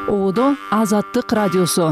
Оодо Азаттык радиосу.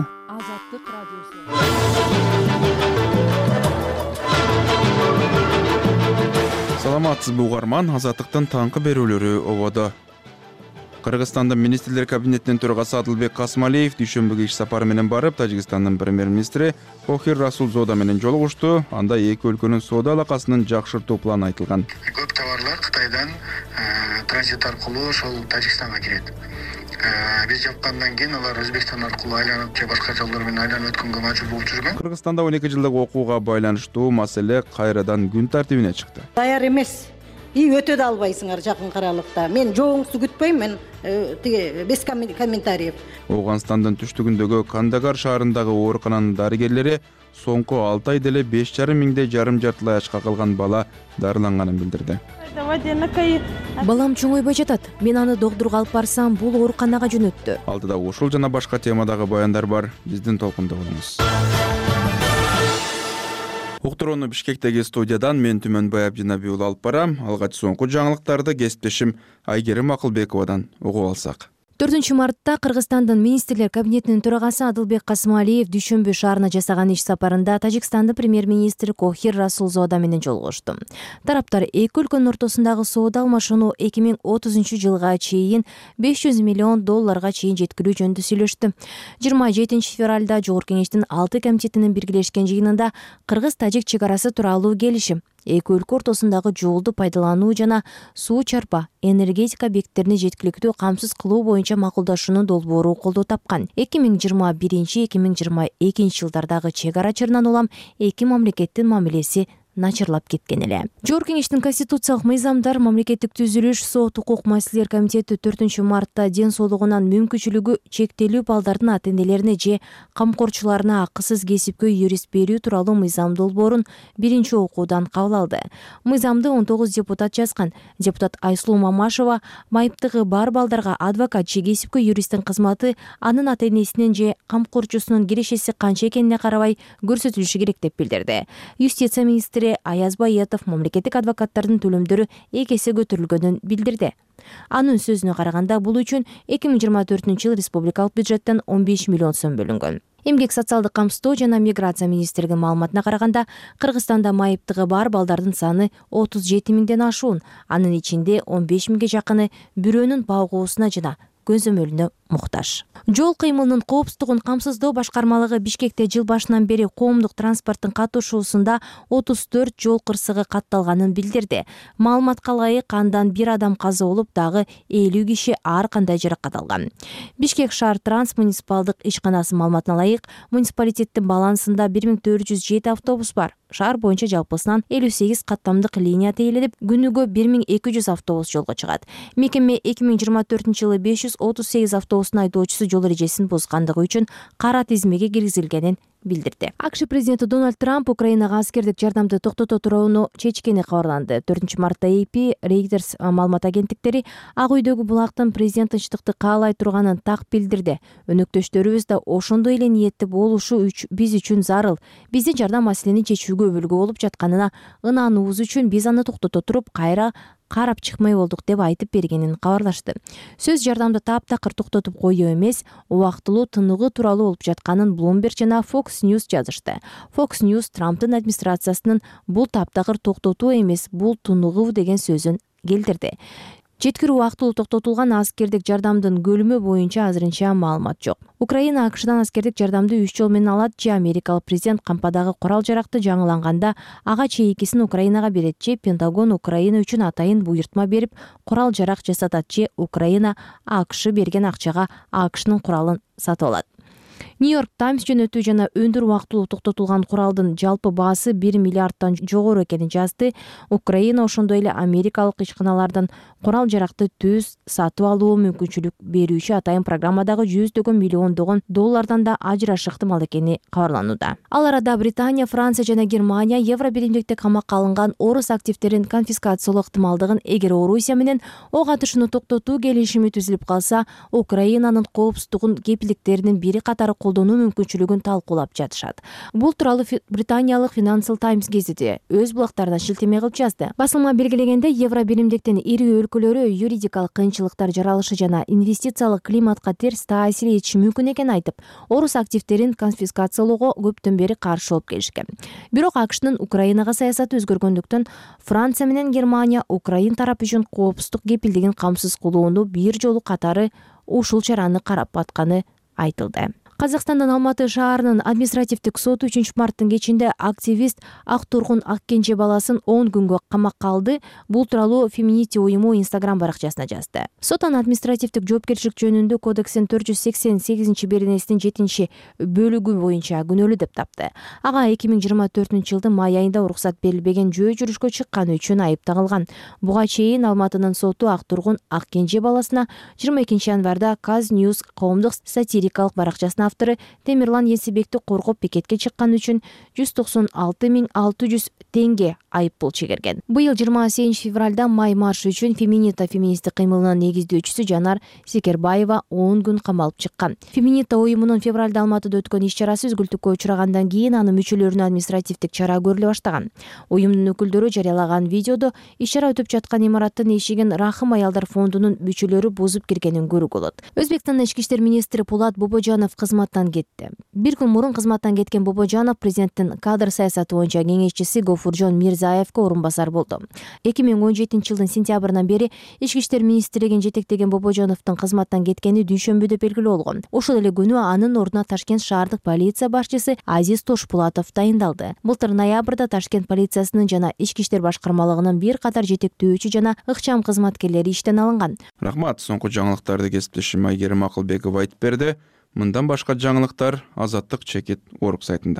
Саламатсызбы угарман, Азаттыктын таңкы берүүлөрү ободо. Кыргызстандын министрлер кабинетинин төрагасы Адылбек Касмалиев дүйшөмбүгө иш сапары менен барып, Тажикстандын премьер-министри Кохир Расулзода менен жолугушту. Анда эки өлкөнүн соода алакасын жакшыртуу планы айтылган. Көп товарлар Кытайдан транзит аркылуу ошол Тажикстанга кирет. Биз жапкандан кийин алар Өзбекстан аркылуу айланып же башка жолдор менен айланып өткөнгө мажбур болуп жүргөн. Кыргызстанда 12 жылдык окууга байланыштуу маселе кайрадан күн тартибине чыкты. Даяр эмес. Өтө да албайсыңар жакын аралыкта. Мен жооңузду күтпөйм, мен без комментариев. Ооганстандын түштүгүндөгү Кандагар шаарындагы оорукананын дарыгерлери соңку 6 айда эле 5,5 миңдей жарым-жартылай ачка калган бала дарыланганын билдирди. Балам чоңойбой жатат. Мен аны доктурга алып барсам, бул ооруканага жөнөттү. Алдыда ушул жана башка темадагы баяндар бар. Биздин толкунда болуңуз. Уктурууну Бишкектеги студиядан мен Түмөнбай Абдинабий уулу алып барам. Алгач соңку жаңылыктарды кесиптешим Айгерим Акылбековадан угуп алсак. 4 мартта Кыргызстандын министрлер кабинетинин төрагасы Адылбек Касмалиев Дүйшөмбү шаарына жасаган иш сапарында Тажикстандын премьер-министри Кохир Расулзода менен жолугушту. Тараптар эки өлкөнүн ортосундагы соода алмашууну 2030 жылга чейин $500 миллион чейин жеткирүү жөнүндө сүйлөштү. 27 февралда Жогорку кеңештин 6 комитетинин биргелешкен жыйынында Кыргыз-Тажик чек арасы тууралуу келишим, эки өлкө ортосундагы жолду пайдалануу жана суу чарпа энергетика объекттерин жеткиликтүү камсыз кылуу боюнча макулдашуунун долбоору колдоо тапкан. 2021-2022 жылдардагы чек ара чырынан улам эки мамлекеттин мамилеси начарлап кеткен эле. Жогорку кеңештин конституциялык мыйзамдар, мамлекеттик түзүлүш, сот, укук маселелер комитети 4 мартта ден соолугунан мүмкүнчүлүгү чектелүү балдардын ата-энелерине же камкорчуларына акысыз кесипкөй юрист берүү тууралуу мыйзам долбоорун биринчи окуудан кабыл алды. Мыйзамды 19 депутат жазган. Депутат Айсулуу Мамашева майыптыгы бар балдарга адвокат же кесипкөй юристтин кызматы анын ата-энесинин же камкорчусунун кирешеси канча экенине карабай көрсөтүлүшү керек деп билдирди. Юстиция министри Аяз Байетов мамлекеттик адвокаттардын төлөмдөрү эки эсе көтөрүлгөнүн билдирди. Анын сөзүнө караганда, бул үчүн 2024 жыл республикалык бюджеттен 15 миллион сом бөлүнгөн. Эмгек социалдык камсыздоо жана миграция министрлигинин маалыматына караганда, Кыргызстанда майыптыгы бар балдардын саны 37 миңден ашуун, анын ичинде 15 миңге жакыны бирөөнүн багуусуна жана көзөмөлүнө муктаж. Жол кыймылынын коопсуздугун камсыздоо башкармалыгы Бишкекте жыл башынан бери коомдук транспорттун катышуусунда 34 жол кырсыгы катталганын билдирди. Маалыматка ылайык, андан 1 адам каза болуп, дагы 50 киши ар кандай жаракат алган. Бишкек шаар транс муниципалдык ишканасы маалыматына ылайык, муниципалитеттин балансында 1407 автобус бар. Шаар боюнча жалпысынан 58 каттамдык линия тейленип, күнүгө 1200 автобус жолго чыгат. Мекеме 2024 жылы 538 автобустун айдоочусу жол эрежесин бузгандыгы үчүн кара тизмеге киргизилгенин билдирди. АКШ президенти Дональд Трамп Украинага аскердик жардамды токтото турууну чечкени кабарланды. 4 мартта AP, Reuters маалымат агенттиктери Ак үйдөгү булактын президент тынчтыкты каалай турганын так билдирди. Өнөктөштөрүбүз да ошондой эле ниетте болушу биз үчүн зарыл. Биздин жардам маселени чечүүгө өлгө болуп жатканына ынануубуз үчүн биз аны токтото туруп, кайра карап чыкмай болдук деп айтып бергенин кабарлашты. Сөз жардамды таптакыр токтотуп коюу эмес, убактылуу тыныгуу тууралуу болуп жатканын Bloomberg жана Fox News жазышты. Fox News Трамптын администрациясынын бул таптакыр токтотуу эмес, бул тыныгуу деген сөзүн келтирди. Жеткирүү убактылуу токтотулган аскердик жардамдын көлүмү боюнча азырынча маалымат жок. Украина АКШдан аскердик жардамды 3 жол менен алат же америкалык президент кампадагы курал-жаракты жаңыланганда ага чейинкисин Украинага берет же Пентагон Украина үчүн атайын буйртма берип курал-жарак жасатат же Украина АКШ берген акчага АКШнын куралын сатып алат. Нью-Йорк Таймс жөнөтүү жана өндүр убактылуу токтотулган куралдын жалпы баасы 1 миллиарддан жогору экенин жазды. Украина ошондой эле америкалык ишканалардан курал-жаракты түз сатып алуу мүмкүнчүлүк берүүчү атайын программадагы $100 миллион да ажыраш ыктымал экени кабарланууда. Ал арада Британия, Франция жана Германия Евро биримдикте камакка алынган орус активдерин конфискациялоо ыктымалдыгын, эгер Орусия менен ок атышууну токтотуу келишими түзүлүп калса, Украинанын коопсуздугун кепилдиктеринин бири катары катары колдонуу мүмкүнчүлүгүн талкуулап жатышат. Бул тууралуу британиялык Financial Times гезити өз блогтарынан шилтеме кылып жазды. Басылма белгилегенде, Евро биримдиктин ири өлкөлөрү юридикалык кыйынчылыктар жаралышы жана инвестициялык климатка терс таасир этиши мүмкүн экенин айтып, орус активдерин конфискациялоого көптөн бери каршы болуп келишкен. Бирок АКШнын Украинага саясаты өзгөргөндүктөн Франция менен Германия Украин тарапы үчүн коопсуздук кепилдигин камсыз кылууну бир жолу катары ушул чараны карап атканы айтылды. Казакстандын Алматы шаарынын административдик соту 3 марттын кечинде активист ак тургун Аккенже баласын 10 күнгө камакка алды. Бул тууралуу Феминити уюму Instagram баракчасына жазды. Сот аны административдик жоопкерчилик жөнүндө кодекстин 488-беренесинин 7-бөлүгү боюнча күнөөлүү деп тапты. Ага 2024-жылдын май айында уруксат берилбеген жөө жүрүшкө чыкканы үчүн айып тагылган. Буга чейин Алматынын соту ак тургун Аккенже баласына 22 январда Kaz News коомдук сатирикалык баракчасына автору Темирлан Есибекти коргоп пикетке чыккан үчүн 196 600 теңге айыппул чегерген. Быйыл 28 февралда май маршы үчүн Феминита феминисттик кыймылынын негиздөөчүсү Жанар Секербаева 10 күн камалып чыккан. Феминита уюмунун февралда Алматыда өткөн иш-чарасы үзгүлтүккө учрагандан кийин анын мүчөлөрүнө административдик чара көрүлө баштаган. Уюмдун өкүлдөрү жарыялаган видеодо иш-чара өтүп жаткан имараттын эшигин Рахым аялдар фондунун мүчөлөрү бузуп киргенин көрүүгө болот. Өзбекстандын ички иштер министри Пулат Бобожанов кызматтан кетти. Бир күн мурун кызматтан кеткен Бобожанов президенттин кадр саясаты боюнча кеңешчиси Гофуржон Мирзаевке орун басар болду. 2017-жылдын сентябрынан бери ички иштер министрлигин жетектеген Бобожановдун кызматтан кеткени дүйшөмбүдө белгилүү болгон. Ошол эле күнү анын ордуна Ташкент шаардык полиция башчысы Азиз Тошпулатов дайындалды. Былтыр ноябрда Ташкент полициясынын жана ички иштер башкармалыгынын бир катар жетектөөчү жана ыкчам кызматкерлери иштен алынган. Рахмат, соңку жаңылыктарды кесиптешим Айгерим Акылбекова айтып берди. Мындан башка жаңылыктар Азаттык чекит орг сайтында.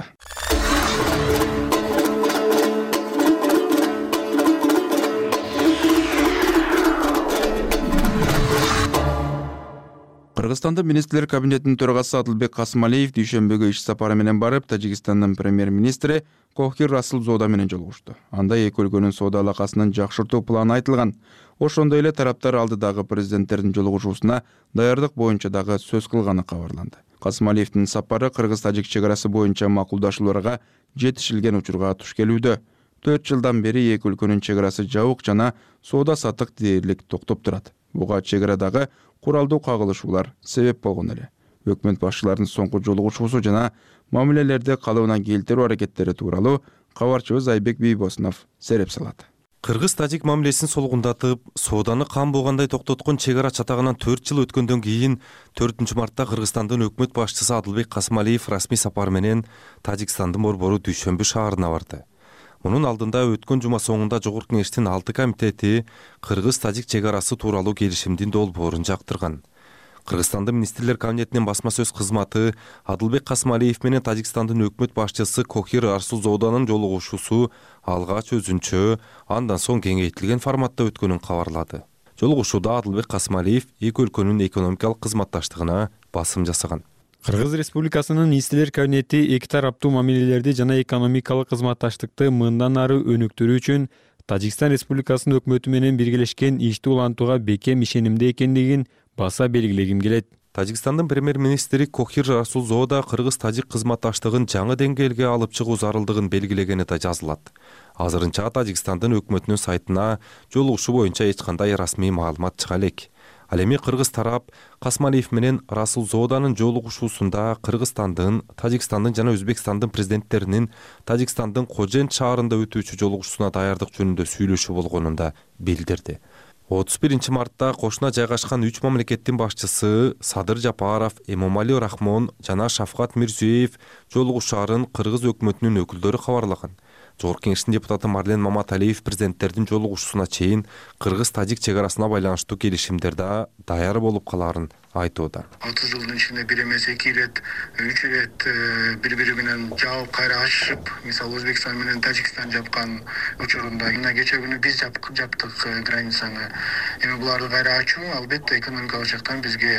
Кыргызстанда министрлер кабинетинин төрагасы Адылбек Касмалиев дүйшөмбүгө иш сапары менен барып, Тажикстандын премьер-министри Кохир Расулзода менен жолугушту. Анда эки өлкөнүн соода алакасын жакшыртуу планы айтылган. Ошондой эле тараптар алдыдагы президенттердин жолугушуусуна даярдык боюнча дагы сөз кылганы кабарланды. Касмалиевдин сапары кыргыз-тажик чек арасы боюнча макулдашууларга жетишилген учурга туш келүүдө. 4 жылдан бери эки өлкөнүн чек арасы жабык жана соода саттык дээрлик токтоп турат. Буга чек арадагы куралдуу кагылышуулар себеп болгон эле. Өкмөт башчыларынын соңку жолугушуусу жана мамилелерди калыбына келтирүү аракеттери тууралуу кабарчыбыз Айбек Бийбосунов сереп салат. Кыргыз-тажик мамилесин солгундатып, сооданы кан болгондой токтоткон чек ара чатагынан 4 жыл өткөндөн кийин 4 мартта Кыргызстандын өкмөт башчысы Адылбек Касмалиев расмий сапар менен Тажикстандын борбору Дүйшөмбү шаарына барды. Мунун алдында өткөн жума соңунда Жогорку Кеңештин 6 комитети Кыргыз-тажик чек арасы тууралуу келишимдин долбоорун жактырган. Кыргызстандын министрлер кабинетинин басма сөз кызматы Адылбек Касмалиев менен Тажикстандын өкмөт башчысы Кохир Расулзоданын жолугушуусу алгач өзүнчө, андан соң кеңейтилген форматта өткөнүн кабарлады. Жолугушууда Адылбек Касмалиев эки өлкөнүн экономикалык кызматташтыгына басым жасаган. Кыргыз Республикасынын министрлер кабинети эки тараптуу мамилелерди жана экономикалык кызматташтыкты мындан ары өнүктүрүү үчүн Тажикстан Республикасынын өкмөтү менен биргелешкен ишти улантууга бекем ишенимде экендигин баса белгилегим келет. Тажикстандын премьер-министри Кохир Расулзода кыргыз-тажик кызматташтыгын жаңы деңгээлге алып чыгуу зарылдыгын белгилегени да жазылат. Азырынча Тажикстандын өкмөтүнүн сайтына жолугушуу боюнча эч кандай расмий маалымат чыга элек. Ал эми кыргыз тарап Касмалиев менен Расулзоданын жолугушуусунда Кыргызстандын, Тажикстандын жана Өзбекстандын президенттеринин Тажикстандын Кожент шаарында өтүүчү жолугушуусуна даярдык жөнүндө сүйлөшүү болгонун да билдирди. 31 мартта кошуна жайгашкан 3 мамлекеттин башчысы Садыр Жапаров, Эмомали Рахмон жана Шафкат Мирзиёев жолугушаарын кыргыз өкмөтүнүн өкүлдөрү кабарлаган. Жогорку Кеңештин депутаты Марлен Маматалиев президенттердин жолугушуусуна чейин кыргыз-тажик чек арасына байланыштуу келишимдерде даяр болуп калаарын айтууда. 30 жылдын ичинде бир эмес 2 ирет, 3 ирет бири-бири менен жабып кайра ачышып, мисалы Өзбекстан менен Тажикстан жапкан учурунда, мына кече күнү биз жаптык границаны. Эми буларды кайра ачуу албетте экономикалык жактан бизге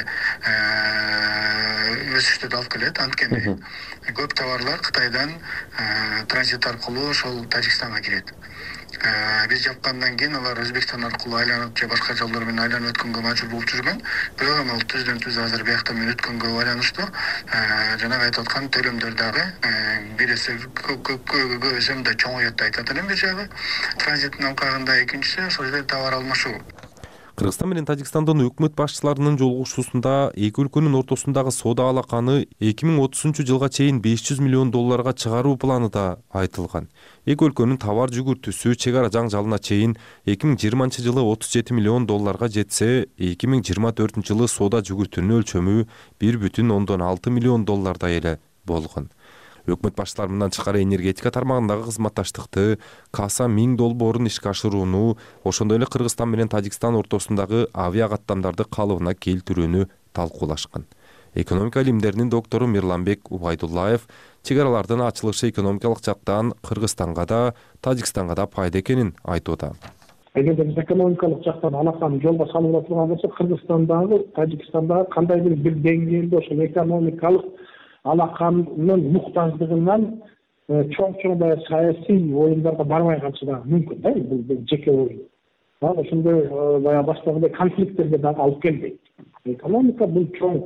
өсүштү алып келет. Анткени көп товарлар Кытайдан транзит аркылуу ошол Тажикстанга кирет. Биз жапкандан кийин алар Өзбекстан аркылуу айланып же башка жолдор менен айланып өткөнгө мажбур болуп жүргөн. Бирок эми түздөн түз азыр биякта менен өткөнгө байланыштуу жанагы айтып аткан төлөмдөр дагы бир эсе көп эсе мындай чоңоет деп айтат элем бир жагы. Транзиттин алкагында экинчиси ошол жерде товар алмашуу. Кыргызстан менен Тажикстандын өкмөт башчыларынын жолугушуусунда эки өлкөнүн ортосундагы соода алаканы 2030-жылга чейин $500 миллион чыгаруу планы да айтылган. Эки өлкөнүн товар жүгүртүүсү чек ара жаңжалына чейин 2020-жылы $37 миллион жетсе, 2024-жылы соода жүгүртүүнүн өлчөмү $1,6 миллион эле болгон. Өкмөт башчылары мындан тышкары энергетика тармагындагы кызматташтыкты каса 1000 долбоорун ишке ашырууну, ошондой эле Кыргызстан менен Тажикстан ортосундагы авиа каттамдарды калыбына келтирүүнү талкуулашкан. Экономика илимдеринин доктору Мирланбек Убайдуллаев чек аралардын ачылышы экономикалык жактан Кыргызстанга да, Тажикстанга да пайда экенин айтууда. Эгерде биз экономикалык жактан алаканы жолго салып турган болсок, Кыргызстандагы, Тажикстандагы кандайдыр бир деңгээлде ошол экономикалык алаканын муктаждыгынан чоң баягы саясий оюндарга бармай калышы да мүмкүн да, бул жеке оюн. Ошондой баягы баштагындай конфликттерге дагы алып келбейт. Экономика бул чоң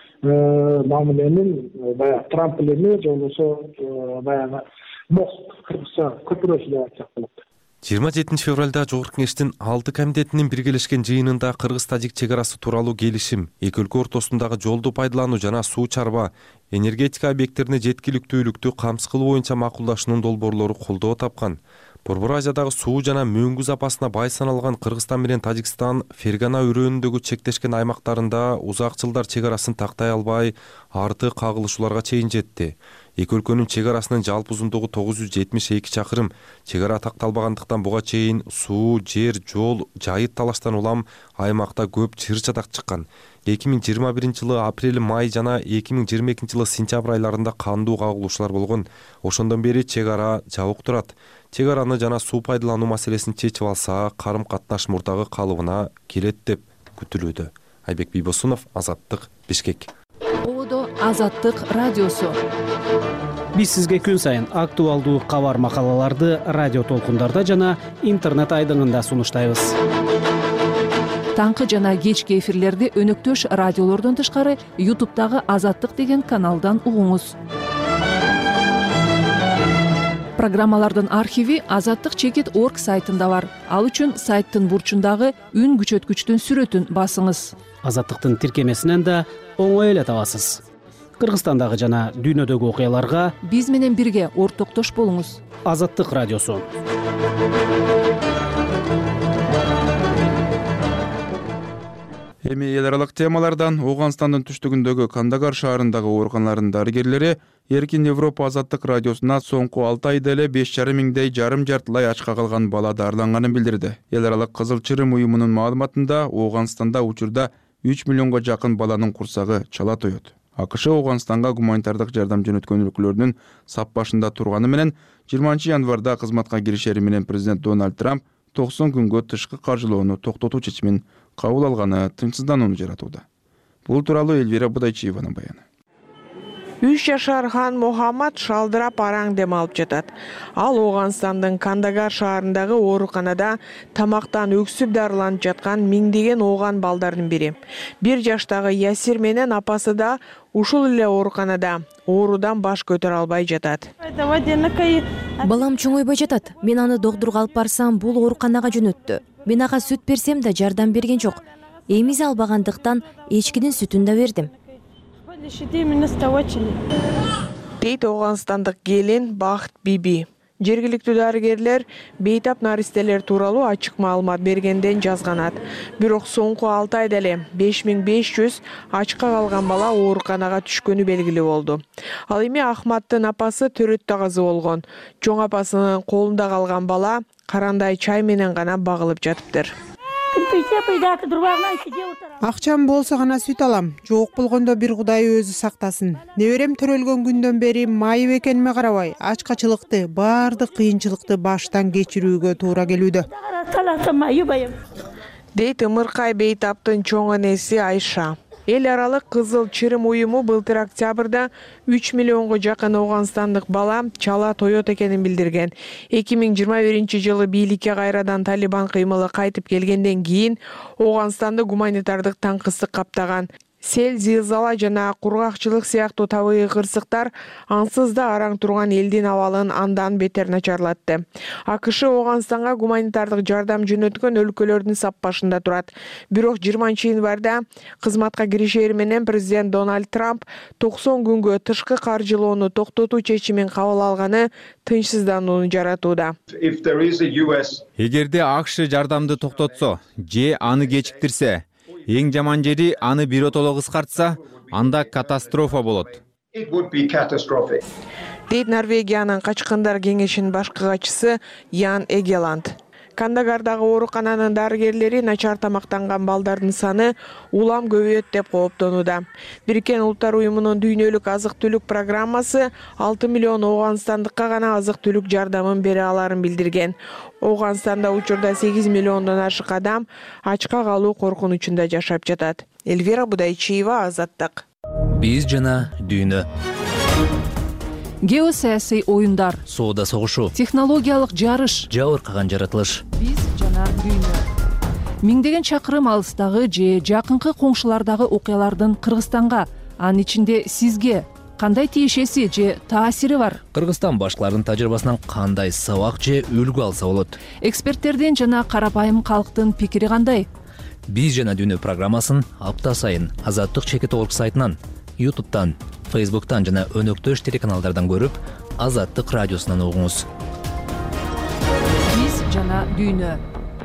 мамиленин баягы трамплини же болбосо баягы мост, кыргызча көпүрөсү деп айтсак болот. 27 февралда Жогорку Кеңештин 6 комитетинин биргелешкен жыйынында Кыргыз-Тажик чек арасы тууралуу келишим, эки өлкө ортосундагы жолду пайдалануу жана суу чарба, энергетика объекттерине жеткиликтүүлүктү камсыз кылуу боюнча макулдашуунун долбоорлору колдоо тапкан. Борбор Азиядагы суу жана мөңгү запасына бай саналган Кыргызстан менен Тажикстан Фергана өрөөнүндөгү чектешкен аймактарында узак жылдар чек арасын тактай албай, арты кагылышууларга чейин жетти. Эки өлкөнүн чек арасынын жалпы узундугу 972 чакырым. Чек ара такталбагандыктан буга чейин суу, жер, жол, жайыт талаштан улам аймакта көп чыр-чатак чыккан. 2021-жылы апрель-май жана 2022-жылы сентябрь айларында кандуу кагылышуулар болгон. Ошондон бери чек ара жабык турат. Чек араны жана суу пайдалануу маселесин чечип алса, карым-катнаш мурдагы калыбына келет деп күтүлүүдө. Айбек Бийбосунов, Азаттык, Бишкек. Ободо Азаттык радиосу. Биз сизге күн сайын актуалдуу кабар макалаларды радио толкундарда жана интернет айдыңында сунуштайбыз. Таңкы жана кечки эфирлерди өнөктөш радиолордон тышкары YouTube'дагы Азаттык деген каналдан угуңуз. Программалардын архиви azattik.org сайтында бар. Ал үчүн сайттын бурчундагы үн күчөткүчтүн сүрөтүн басыңыз. Азаттыктын тиркемесинен да оңой эле табасыз. Кыргызстандагы жана дүйнөдөгү окуяларга биз менен бирге ортоктош болуңуз. Азаттык радиосу. Эми эл аралык темалардан Ооганстандын түштүгүндөгү Кандагар шаарындагы ооруканалардын дарыгерлери Эркин Европа Азаттык радиосуна соңку 6 айда эле 5,5 миңдей жарым-жартылай ачка калган бала дарыланганын билдирди. Эл аралык Кызыл Чырым уюмунун маалыматында Ооганстанда учурда 3 миллионго жакын баланын курсагы чала тоет. АКШ Ооганстанга гуманитардык жардам жөнөткөн өлкөлөрдүн сап башында турганы менен 20 январда кызматка киришери менен президент Дональд Трамп 90 күнгө тышкы каржылоону токтотуу чечимин кабыл алганы тынчсызданууну жаратууда. Бул тууралуу Элвира Будайчиеванын баяны. 3 жашар Хан Мохаммад шалдырап араң дем алып жатат. Ал Ооганстандын Кандагар шаарындагы ооруканада тамактан өксүп дарыланып жаткан миңдеген ооган балдардын бири. 1 жаштагы Ясир менен апасы да ушул эле ооруканада оорудан баш көтөрө албай жатат. Балам чоңойбой жатат. Мен аны доктурга алып барсам, бул ооруканага жөнөттү. Мен ага сүт берсем да жардам берген жок. Эмиз албагандыктан эчкинин сүтүн да бердим. Дейт Ооганстандык келин Бакыт Биби. Жергиликтүү дарыгерлер бейтап наристелер тууралуу ачык маалымат бергенден жазганат. Бирок соңку 6 айда эле 5500 ачка калган бала ооруканага түшкөнү белгилүү болду. Ал эми Ахматтын апасы төрөттө казы болгон. Чоң апасынын колунда калган бала карандай чай менен гана багылып жатыптыр. Акчам болсо гана сүт алам. Жок болгондо бир Кудай өзү сактасын. Неберем төрөлгөн күндөн бери майып экениме карабай, ачкачылыкты, баардык кыйынчылыкты баштан кечирүүгө туура келүүдө. Дейт Ымыркай бейтаптын чоң энеси Айша. Эл аралык Кызыл Чырым уюму былтыр октябрда 3 миллионго жакын Ооганстандык бала чала тоет экенин билдирген. 2021-жылы бийликке кайрадан Талибан кыймылы кайтып келгенден кийин Ооганстанды гуманитардык таңкысык каптаган. Сел, зилзала жана кургакчылык сыяктуу табигый кырсыктар ансыз да араң турган элдин абалын андан бетер начарлатты. АКШ Ооганстанга гуманитардык жардам жөнөткөн өлкөлөрдүн сап башында турат. Бирок 20-январда кызматка киришери менен президент Дональд Трамп 90 күнгө тышкы каржылоону токтотуу чечимин кабыл алганы тынчсызданууну жаратууда. Эгерде АКШ жардамды токтотсо же аны кечиктирсе, эң жаман жери аны биротоло кыскартса, анда катастрофа болот. Дейт Норвегиянын Качкындар кеңешинин башкы катчысы Ян Эгеланд. Кандагардагы оорукананын дарыгерлери начар тамактанган балдардын саны улам көбөйөт деп кооптонууда. Бириккен Улуттар уюмунун дүйнөлүк азык-түлүк программасы 6 миллион ооганстандыкка гана азык-түлүк жардамын бере аларын билдирген. Ооганстанда учурда 8 миллиондон ашык адам ачка калуу коркунучунда жашап жатат. Эльвира Будайчиева, Азаттык. Биз жана дүйнө. Геосаясий оюндар, соода согушу, технологиялык жарыш, жабыркаган жаратылыш. Биз жана дүйнө. Миңдеген чакырым алыстагы же жакынкы коңшулардагы окуялардын Кыргызстанга, анын ичинде сизге кандай тиешеси же таасири бар? Кыргызстан башкаларынын тажрыйбасынан кандай сабак же үлгү алса болот? Эксперттердин жана карапайым калктын пикири кандай? Биз жана дүйнө программасын апта сайын Азаттык чекит орг сайтынан, YouTube'дан, Facebook'tan жана өнөктөш телеканалдардан көрүп, Азаттык радиосунан угуңуз. Биз жана дүйнө.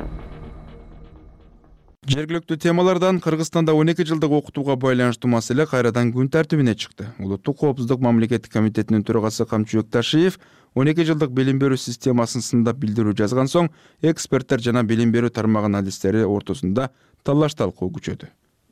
Жергиликтүү темалардан Кыргызстанда 12 жылдык окутууга байланыштуу маселе кайрадан күн тартибине чыкты. Улуттук коопсуздук мамлекеттик комитетинин төрагасы Камчыбек Ташиев 12 жылдык билим берүү системасын сындап билдирүү жазган соң, эксперттер жана билим берүү тармагынын адистери ортосунда талаш талкуу күчөдү.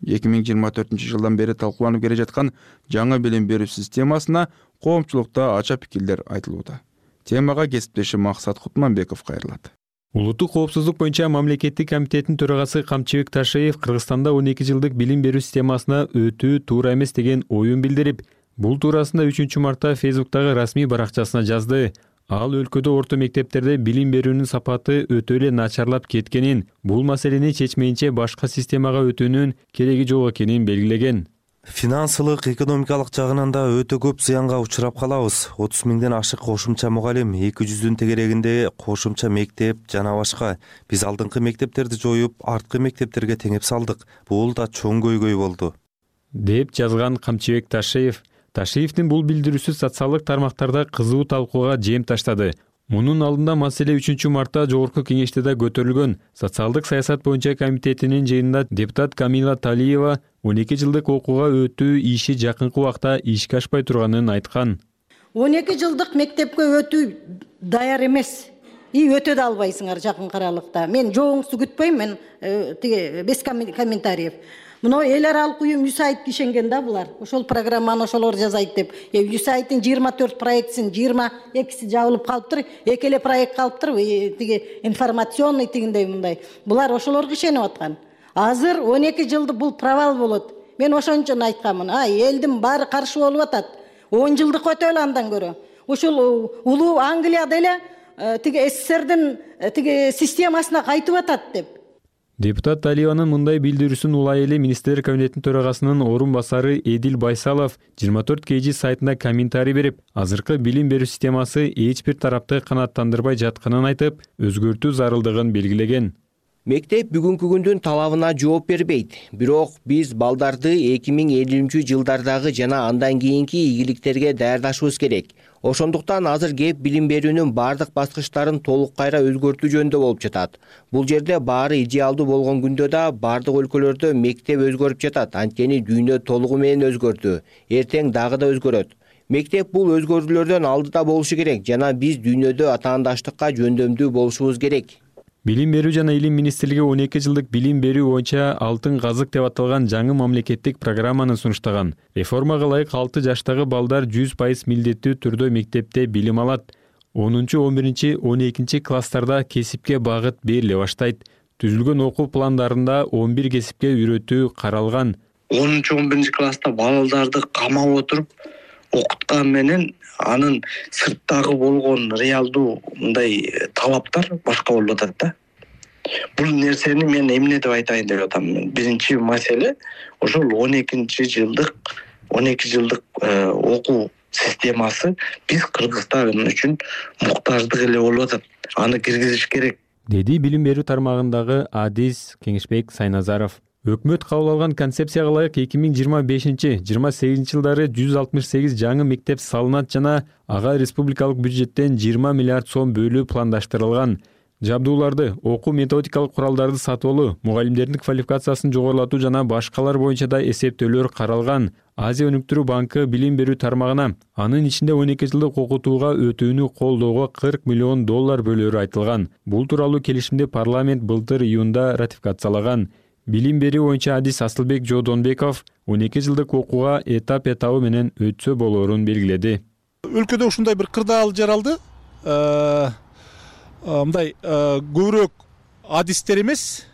2024 жылдан бери талкууланып келе жаткан жаңы билим берүү системасына коомчулукта ача пикирлер айтылууда. Темага кесиптешим Максат Кутманбеков кайрылат. Улуттук коопсуздук боюнча мамлекеттик комитеттин төрагасы Камчыбек Ташиев Кыргызстанда 12 жылдык билим берүү системасына өтүү туура эмес деген оюн билдирип, бул туурасында 3 мартта Facebook'тагы расмий баракчасына жазды. Ал өлкөдө орто мектептерде билим берүүнүн сапаты өтө эле начарлап кеткенин, бул маселени чечмейинче башка системага өтүүнүн кереги жок экенин белгилеген. Финансылык, экономикалык жагынан да өтө көп зыянга учурап калабыз. 30 миңден ашык кошумча мугалим, 200-дүн тегерегинде кошумча мектеп жана башка. Биз алдыңкы мектептерди жоюп, арткы мектептерге теңеп салдык. Бул да чоң көйгөй болду, деп жазган Камчыбек Ташиев. Ташиевдин бул билдирүүсү социалдык тармактарда кызуу талкууга жем таштады. Мунун алдында маселе 3 мартта жогорку кеңеште да көтөрүлгөн. Социалдык саясат боюнча комитетинин жыйынында депутат Камила Талиева 12 жылдык окууга өтүү иши жакынкы убакта ишке ашпай турганын айткан. 12 жылдык мектепке өтүү даяр эмес. Өтө да албайсыңар жакынкы аралыкта. Мен жооңузду күтпөйм, мен без комментариев. Мына эл аралык уюм USAID ишенген да булар. Ошол программаны ошолор жасайт деп. USAID'тин 24 проектисин 22си жабылып калыптыр. Эки эле проект калыптыр. Тиги информационный тигиндей мындай. Булар ошолорго ишенип аткан. Азыр 12 жылды бул провал болот. Мен ошон үчүн айтканмын. Элдин баары каршы болуп атат. 10 жылдык өтөлү андан көрө. Ошол улуу Англияда эле тиги СССРдин тиги системасына кайтып атат деп. Депутат Талиеванын мындай билдирүүсүн улай эле министрлер кабинетинин төрагасынын орун басары Эдил Байсалов 24 KG сайтында комментарий берип, азыркы билим берүү системасы эч бир тарапты канааттандырбай жатканын айтып, өзгөртүү зарылдыгын белгилеген. Мектеп бүгүнкү күндүн талабына жооп бербейт. Бирок биз балдарды 2050-жылдардагы жана андан кийинки ийгиликтерге даярдашыбыз керек. Ошондуктан азыр кеп билим берүүнүн бардык баскычтарын толук кайра өзгөртүү жөнүндө болуп жатат. Бул жерде баары идеалдуу болгон күндө да бардык өлкөлөрдө мектеп өзгөрүп жатат. Анткени дүйнө толугу менен өзгөрдү. Эртең дагы да өзгөрөт. Мектеп бул өзгөрүүлөрдөн алдыда болушу керек жана биз дүйнөдө атаандаштыкка жөндөмдүү болушубуз керек. Билим берүү жана илим министрлиги 12 жылдык билим берүү боюнча алтын казык деп аталган жаңы мамлекеттик программаны сунуштаган. Реформага ылайык 6 жаштагы балдар 100% милдеттүү түрдө мектепте билим алат. 10-11-12 класстарда кесипке багыт бериле баштайт. Түзүлгөн окуу пландарында 11 кесипке үйрөтүү каралган. 10-11 класста балдарды камап отуруп окуткан менен анын сырттагы болгон реалдуу мындай талаптар башка болуп атат да. Бул нерсени мен эмне деп айтайын деп атам. Биринчи маселе ошол 12 жылдык окуу системасы биз Кыргызстан үчүн муктаждык эле болуп атат. Аны киргизиш керек, деди билим берүү тармагындагы Адис Кеңешбек Сайназаров. Өкмөт кабыл алган концепцияга ылайык 2025-28 жылдары 168 жаңы мектеп салынат жана ага республикалык бюджеттен 20 миллиард сом бөлүү пландаштырылган. Жабдууларды, окуу методикалык куралдарды сатып алуу, мугалимдердин квалификациясын жогорулатуу жана башкалар боюнча да эсептөөлөр каралган. Азия өнүктүрүү банкы билим берүү тармагына анын ичинде 12 жылдык окутууга өтүүнү колдоого $40 миллион бөлөөрү айтылган. Бул тууралуу келишимди парламент былтыр июнда ратификациялаган. Билим берүү боюнча Адис Асылбек Жодонбеков 12 жылдык окууга этабы менен өтсө болоорун белгиледи. Өлкөдө ушундай бир кырдаал жаралды. Мындай көбүрөөк адистер эмес,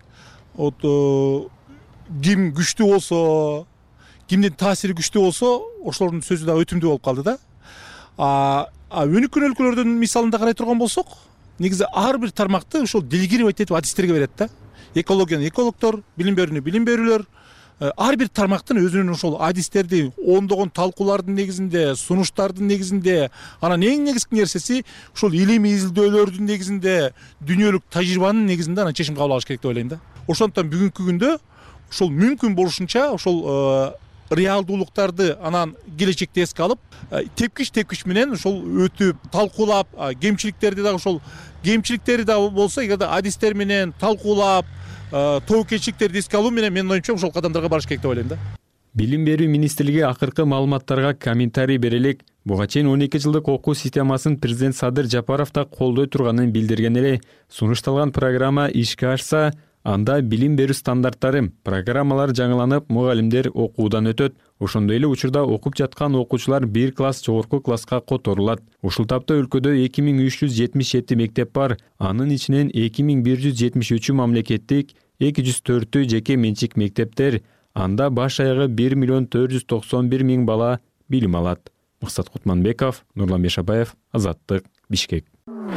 ким күчтүү болсо, кимдин таасири күчтүү болсо, ошолордун сөзү да өтүмдүү болуп калды да. Өнүккөн өлкөлөрдүн мисалында карай турган болсок, негизи ар бир тармакты ошол делегировать этип адистерге берет да. Экологияны экологдор, билим берүүнү билим берүүлөр, ар бир тармактын өзүнүн ошол адистерди ондогон талкуулардын негизинде, сунуштардын негизинде, анан эң негизги нерсеси ошол илимий изилдөөлөрдүн негизинде, дүйнөлүк тажрыйбанын негизинде анан чечим кабыл алыш керек деп ойлойм да. Ошондуктан бүгүнкү күндө ошол мүмкүн болушунча ошол реалдуулуктарды анан келечекте эске алып, тепкич менен ошол өтүп, талкуулап, кемчиликтерди дагы ошол кемчиликтери да болсо, эгерде адистер менен талкуулап, тоокечиликтерди эске алуу менен менин оюмча ошол кадамдарга барыш керек деп ойлойм да. Билим берүү министрлиги акыркы маалыматтарга комментарий бере элек. Буга чейин 12 жылдык окуу системасын президент Садыр Жапаров да колдой турганын билдирген эле. Сунушталган программа ишке ашса, анда билим берүү стандарттары, программалар жаңыланып, мугалимдер окуудан өтөт. Ошондой эле учурда окуп жаткан окуучулар бир класс жогорку класска которулат. Ушул тапта өлкөдө 2377 мектеп бар. Анын ичинен 2173 мамлекеттик, 204 жеке менчик мектептер. Анда баш аягы 1.491.000 бала билим алат. Мыксат Кутманбеков, Нурлан Бешабаев, Азаттык, Бишкек.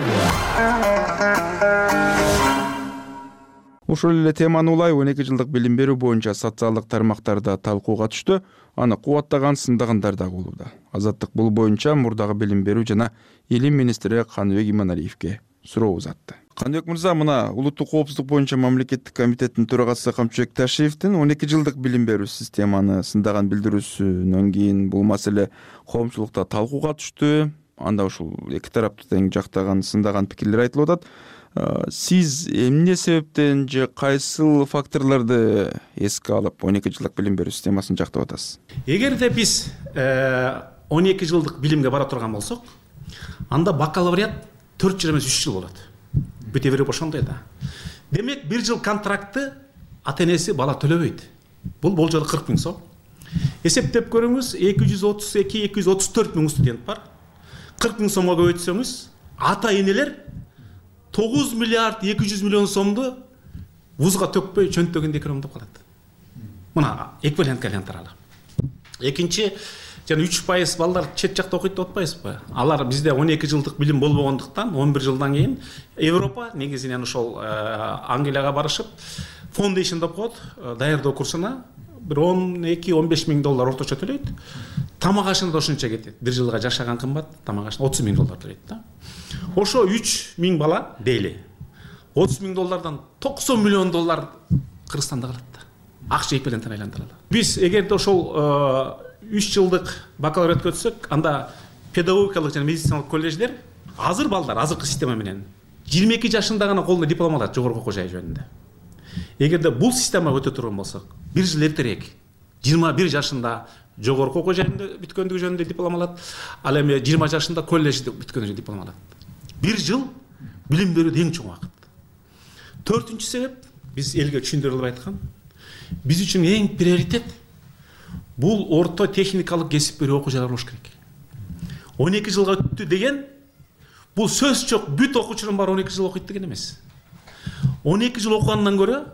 Ушул эле теманы улай 12 жылдык билим берүү боюнча социалдык тармактарда талкууга түштү. Аны кубаттаган сындагандар да болууда. Азаттык бул боюнча мурдагы билим берүү жана илим министри Каныбек Иманалиевге суроо узатты. Каныбек мырза, мына улуттук коопсуздук боюнча мамлекеттик комитеттин төрагасы Камчыбек Ташиевдин 12 жылдык билим берүү системаны сындаган билдирүүсүнөн кийин бул маселе коомчулукта талкууга түштү. Анда ушул эки тараптуу тең жактаган сындаган пикирлер айтылып атат. Сиз эмне себептен же кайсыл факторлорду эске алып 12 жылдык билим берүү системасын жактап атасыз? Эгерде биз 12 жылдык билимге бара турган болсок, анда бакалавриат 4 жыл эмес 3 жыл болот. Бүте берип ошондой да. Демек 1 жыл контрактты ата-энеси бала төлөбөйт. Бул болжолу 40 000 сом. Эсептеп көрүңүз, 232-234 000 студент бар. 40 000 сомго көбөйтсөңүз, ата-энелер 9 миллиард 200 миллион сомду вузга төкпөй чөнтөгүндө экономдоп калат. Мына эквивалентке айлантыралы. Экинчи, жана 3% балдар чет жакта окуйт деп атпайсызбы? Алар бизде 12 жылдык билим болбогондуктан 11 жылдан кийин Европа негизинен ошол Англияга барышып, foundation деп коет, даярдоо курсуна bir 12-15 миң доллар орточо төлөйт. Тамак ашына да ошончо кетет. 1 жылга жашаган кымбат, тамак ашына 30 миң доллар төлөйт да. Ошо 3 миң бала дейли. 30 миң доллардан 90 миллион доллар Кыргызстанда калат да. Акча эквивалентин айландыралы. Биз эгерде ошол 3 жылдык бакалавриатка өтсөк, анда педагогикалык жана медициналык колледждер азыр балдар азыркы система менен 22 жашында гана колуна диплом алат жогорку окуу жайы жөнүндө. Эгерде бул системага өтө турган болсок, 1 жыл эртерээк 21 жашында жогорку окуу жайында бүткөндүгү жөнүндө диплом алат, ал эми 20 жашында колледжде бүткөндүгү жөнүндө диплом алат. 1 жыл билим берүүдө эң чоң убакыт. 4-үнчү себеп, биз элге түшүндүрүп айткан, биз үчүн эң приоритет бул орто техникалык кесип берүү окуу жайлар болуш керек. 12 жылга өттү деген бул сөз жок, бүт окуучунун баары 12 жыл окуйт деген эмес. 12 жыл окугандан көрө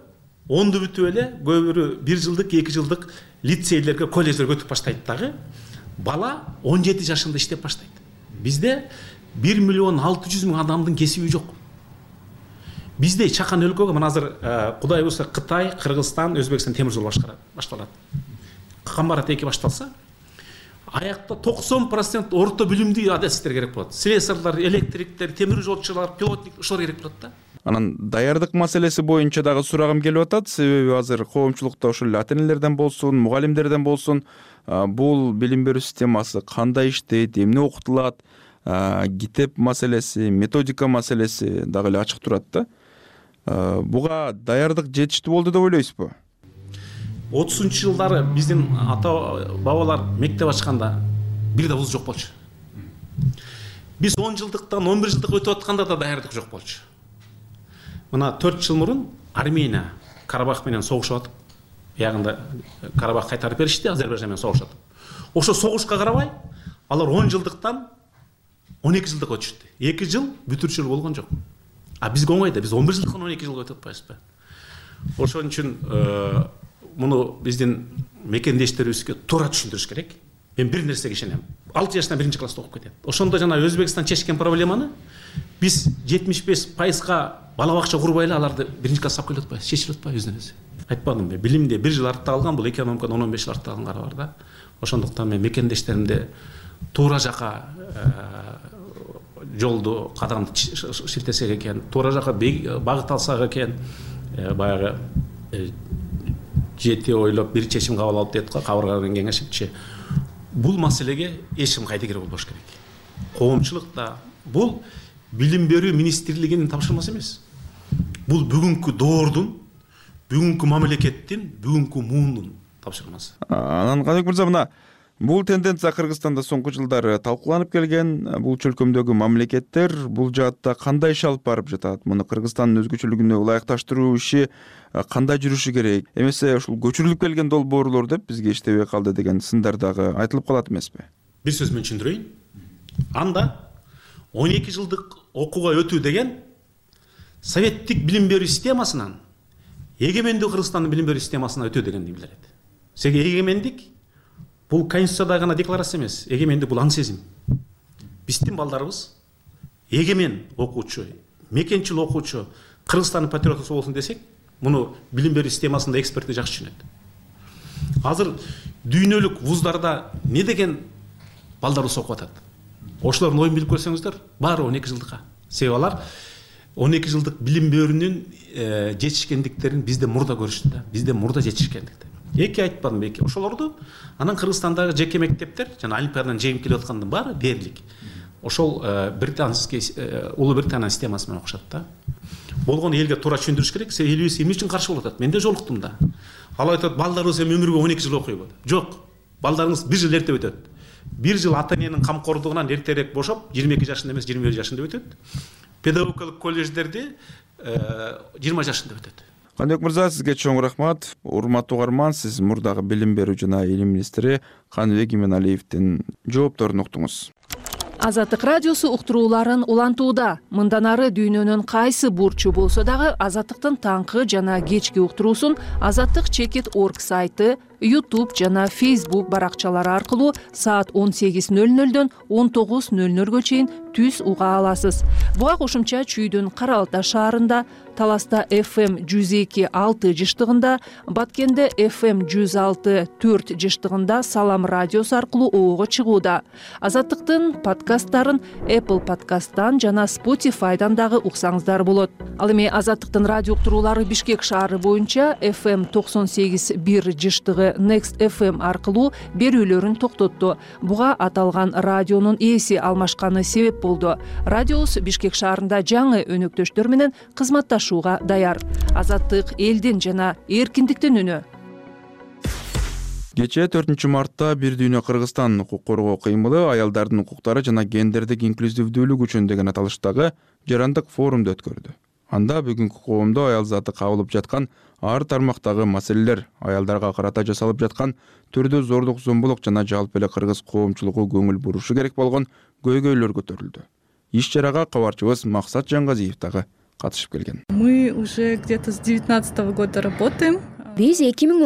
онду бүтүп эле көбү бирөө 1 жылдык 2 жылдык лицейлерге колледждерге өтүп баштайт дагы. Бала 17 жашында иштеп баштайт. Бизде 1 миллион 600 миң адамдын кесиби жок. Бизде чакан өлкөгө мына азыр Кудай буюрса Кытай, Кыргызстан, Өзбекстан темир жол башталат. Камбарат эки башталса, аякта 90% орто билимдүү адестер керек болот. Слесарлар, электриктер, темир жолчулар, пилотник ошолор керек болот да. Анан даярдык маселеси боюнча дагы сурагым келип атат. Себеби азыр коомчулукта ошол ата-энелерден болсун, мугалимдерден болсун, бул билим берүү системасы кандай иштейт, эмне окутулат, китеп маселеси, методика маселеси дагы эле ачык турат да. Буга даярдык жетиштүү болду деп ойлойсузбу? 30 жылдары биздин ата бабалар мектеп ачканда бир да вуз жок болчу. Биз 10 жылдыктан 11 жылдык өтүп атканда да даярдык жок болчу. Мына 4 жыл мурун Армения Карабах менен согушуп атып, ягында Карабах кайтарып беришти, Азербайжан менен согушуп атып. Ошо согушка карабай, алар 10 жылдыктан 12 жылдыкка өтүштү. 2 жыл бүтүрчүлүк болгон жок. Бизге оңой да, биз 11 жылдыктан 12 жылга өтүп атпайбызбы? Ошон үчүн муну биздин мекендештерибизге туура түшүндүрүш керек. Мен бир нерсеге ишенем. 6 жашынан 1-класста окуп кетет. Ошондо жана Өзбекстан чечкен проблеманы биз 75%га бала бакча курбай эле аларды 1-класска алып келип атпайбыз, чечилип атпайбы өзүнөн өзү. Айтпадымбы, билимде 1 жыл артта калган, бул экономикадан 10-15 жыл артта калган бар да. Ошондуктан мен мекендештеримде туура жака жолду кадамды шилтесек экен, туура жака багыт алсак экен, баягы жети ойлоп бир чечим кабыл алып дейт го, кабыргадан кеңешипчи. Бул маселеге эч ким кайдыгер болбош керек. Коомчулук да бул билим берүү министрлигинин тапшырмасы эмес. Бул бүгүнкү доордун, бүгүнкү мамлекеттин, бүгүнкү муундун тапшырмасы. Анан Каныбек мырза, мына бул тенденция Кыргызстанда соңку жылдары талкууланып келген. Бул чөлкөмдөгү мамлекеттер бул жаатта кандай иш алып барып жатат? Муну Кыргызстандын өзгөчөлүгүнө ылайыкташтыруу иши кандай жүрүшү керек? Эмесе ушул көчүрүлүп келген долбоорлор деп бизге иштебей калды деген сындар дагы айтылып калат эмеспи? Бир сөз менен түшүндүрөйүн. Анда 12 жылдык окууга өтүү деген советтик билим берүү системасынан эгемендүү Кыргызстандын билим берүү системасына өтүү дегенди билдирет. Себеби эгемендик бул конституцияда гана декларация эмес, эгемендик бул аң сезим. Биздин балдарыбыз эгемен окуучу, мекенчил окуучу, Кыргызстандын патриотусу болсун десек, муну билим берүү системасында экспертти жакшы түшүнөт. Азыр дүйнөлүк вуздарда не деген балдарыбыз окуп атат? Ошолордун оюн билип көрсөңүздөр, баары 12 жылдыкка. Себеби алар 12 жылдык билим берүүнүн жетишкендиктерин бизде мурда көрүштү да, бизде мурда жетишкендикти. Эки айтпадым, эки. Ошолорду анан Кыргызстандагы жеке мектептер, жана Олимпиададан жеңип келип аткандын баары дээрлик. Ошол британский Улуу Британия системасы менен окушат да. Болгону элге туура түшүндүрүш керек. Себеби элибиз эмне үчүн каршы болуп атат? Менде жолуктум да. Алар айтат, балдарыбыз эми өмүргө 12 жыл окуйбу. Жок. Балдарыңыз 1 жыл эрте өтөт. 1 жыл ата-эненин камкордугунан эртерээк бошоп, 22 жашында эмес, 21 жашында өтөт. Педагогикалык колледждерди 20 жашында өтөт. Каныбек мырза, сизге чоң рахмат. Урматтуу угарман, сиз мурдагы билим берүү жана илим министри Каныбек Именалиевдин жоопторун уктуңуз. Азаттык радиосу уктурууларын улантууда. Мындан ары дүйнөнүн кайсы бурчу болсо дагы Азаттыктын таңкы жана кечки уктуруусун azattik.org сайты, YouTube жана Facebook баракчалары аркылуу саат 18:00дөн 19:00гө чейин түз уга аласыз. Буга кошумча Чүйдүн Каралта шаарында, Таласта FM 102.6 жыштыгында, Баткенде FM 106.4 жыштыгында Салам радиосу аркылуу оого чыгууда. Азаттыктын подкасттарын Apple подкасттан жана Spotify'дан дагы уксаңыздар болот. Ал эми Азаттыктын радио уктуруулары Бишкек шаары боюнча FM 98.1 жыштыгы Next FM аркылуу берүүлөрүн токтотту. Буга аталган радионун ээси алмашканы себеп болду. Радиобуз Бишкек шаарында жаңы өнөктөштөр менен кызматташууга даяр. Азаттык элдин жана эркиндиктин үнү. Кечээ 4 мартта Бир дүйнө Кыргызстан укук коргоо кыймылы аялдардын укуктары жана гендердик инклюзивдүүлүк үчүн деген аталыштагы жарандык форумду өткөрдү. Анда бүгүнкү коомдо аял заты кабылып жаткан ар тармактагы маселелер, аялдарга карата жасалып жаткан түрдүү зордук зомбулук жана жалпы эле кыргыз коомчулугу көңүл бурушу керек болгон көйгөйлөр көтөрүлдү. Иш чарага кабарчыбыз Максат Жангазиев дагы катышып келген. Мы уже где-то с 2019 года работаем. Биз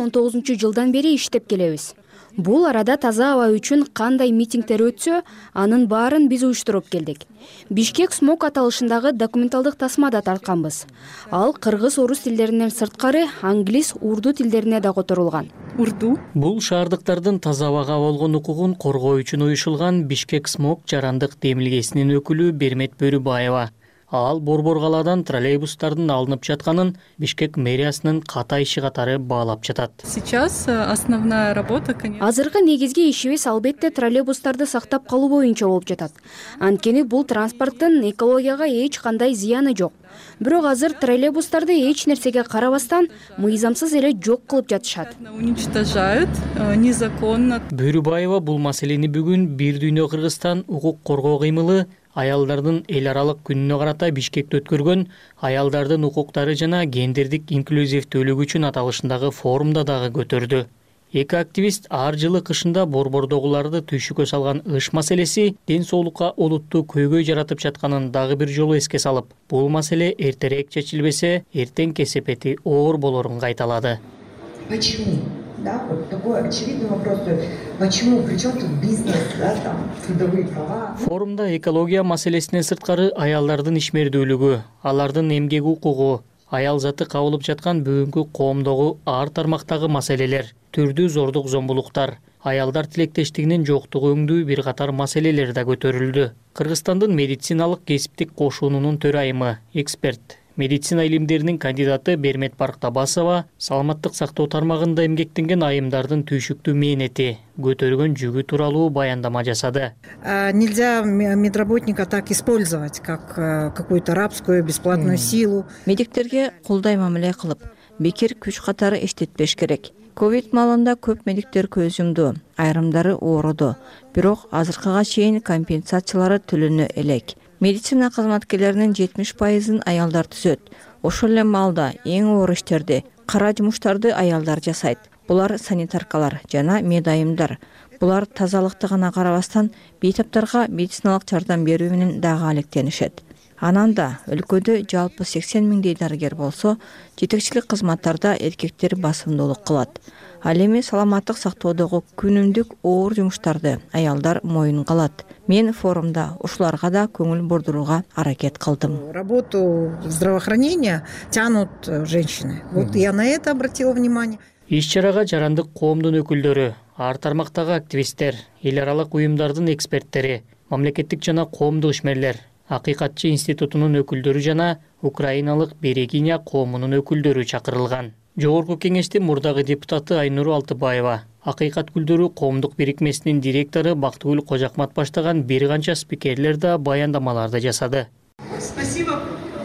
2019 бери иштеп келебиз. Бул арада таза аба үчүн кандай митингдер өтсө, анын баарын биз уюштуруп келдик. Бишкек смог аталышындагы документалдык тасма да тартканбыз. Ал кыргыз, орус тилдеринен сырткары англис, урду тилдерине да которулган. Урду. Бул шаардыктардын таза абага болгон укугун коргоо үчүн уюшулган Бишкек смог жарандык демилгесинин өкүлү Бермет Бөрүбаева. Ал Борбор калаадан троллейбустардын алынып жатканын Бишкек мэриясынын ката иши катары баалап жатат. Сейчас основная работа, конечно. Азыркы негизги ишибиз албетте троллейбустарды сактап калуу боюнча болуп жатат. Анткени бул транспорттун экологияга эч кандай зыяны жок. Бирок азыр троллейбустарды эч нерсеге карабастан мыйзамсыз эле жок кылып жатышат. Уничтожают незаконно. Бөрүбаева бул маселени бүгүн Бир дүйнө Кыргызстан укук коргоо кыймылы аялдардын эл аралык күнүнө карата Бишкекте өткөргөн аялдардын укуктары жана гендердик инклюзивдүүлүк үчүн аталышындагы форумда дагы көтөрдү. Эки активист ар жылы кышында Борбордогуларды түйшүккө салган ыш маселеси ден соолукка олуттуу көйгөй жаратып жатканын дагы бир жолу эске салып, бул маселе эртерээк чечилбесе, эртең кесепети оор болорун кайталады. Почему? Да, вот такой очевидный вопрос. Почему? Причем тут бизнес, да, там, трудовые права? Форумда экология маселесинен сырткары аялдардын ишмердүүлүгү, алардын эмгек укугу, аял заты кабылып жаткан бүгүнкү коомдогу ар тармактагы маселелер, түрдүү зордук зомбулуктар, аялдар тилектештигинин жоктугу өңдүү бир катар маселелер да көтөрүлдү. Кыргызстандын медициналык кесиптик кошуунунун төрайымы, эксперт, медицина илимдеринин кандидаты Бермет Барктабасова саламаттык сактоо тармагында эмгектенген айымдардын түйшүктүү мээнети, көтөргөн жүгү тууралуу баяндама жасады. Нельзя медработника так использовать, как какую-то рабскую бесплатную силу. Медиктерге кулдай мамиле кылып, бекер күч катары иштетпеш керек. Ковид маалында көп медиктер көз жумду, айрымдары ооруду. Бирок азыркыга чейин компенсациялары төлөнө элек. Медицина кызматкерлеринин 70%-ын аялдар түзөт. Ошол эле маалда эң оор иштерди, кара жумуштарды аялдар жасайт. Булар санитаркалар жана медайымдар. Булар тазалыкты гана карабастан бейтаптарга медициналык жардам берүү менен дагы алектенишет. Анан да өлкөдө жалпы 80 миңдей дарыгер болсо, жетекчилик кызматтарда эркектер басымдуулук кылат. Ал эми саламаттык сактоодогу күнүмдүк оор жумуштарды аялдар моюнга алат. Мен форумда ушуларга да көңүл бурдурууга аракет кылдым. Работу здравоохранения тянут женщины. Вот я на это обратила внимание. Иш-чарага жарандык коомдун өкүлдөрү, ар тармактагы активисттер, эл аралык уюмдардын эксперттери, мамлекеттик жана коомдук ишмерлер, Акыйкатчы институтунун өкүлдөрү жана украиналык Берегиня коомунун өкүлдөрү чакырылган. Жогорку кеңештин мурдагы депутаты Айнур Алтыбаева, Акыйкат гүлдөрү коомдук бирикмесинин директору Бактыгүл Кожакмат баштаган бир канча спикерлер да баяндамаларды жасады. Спасибо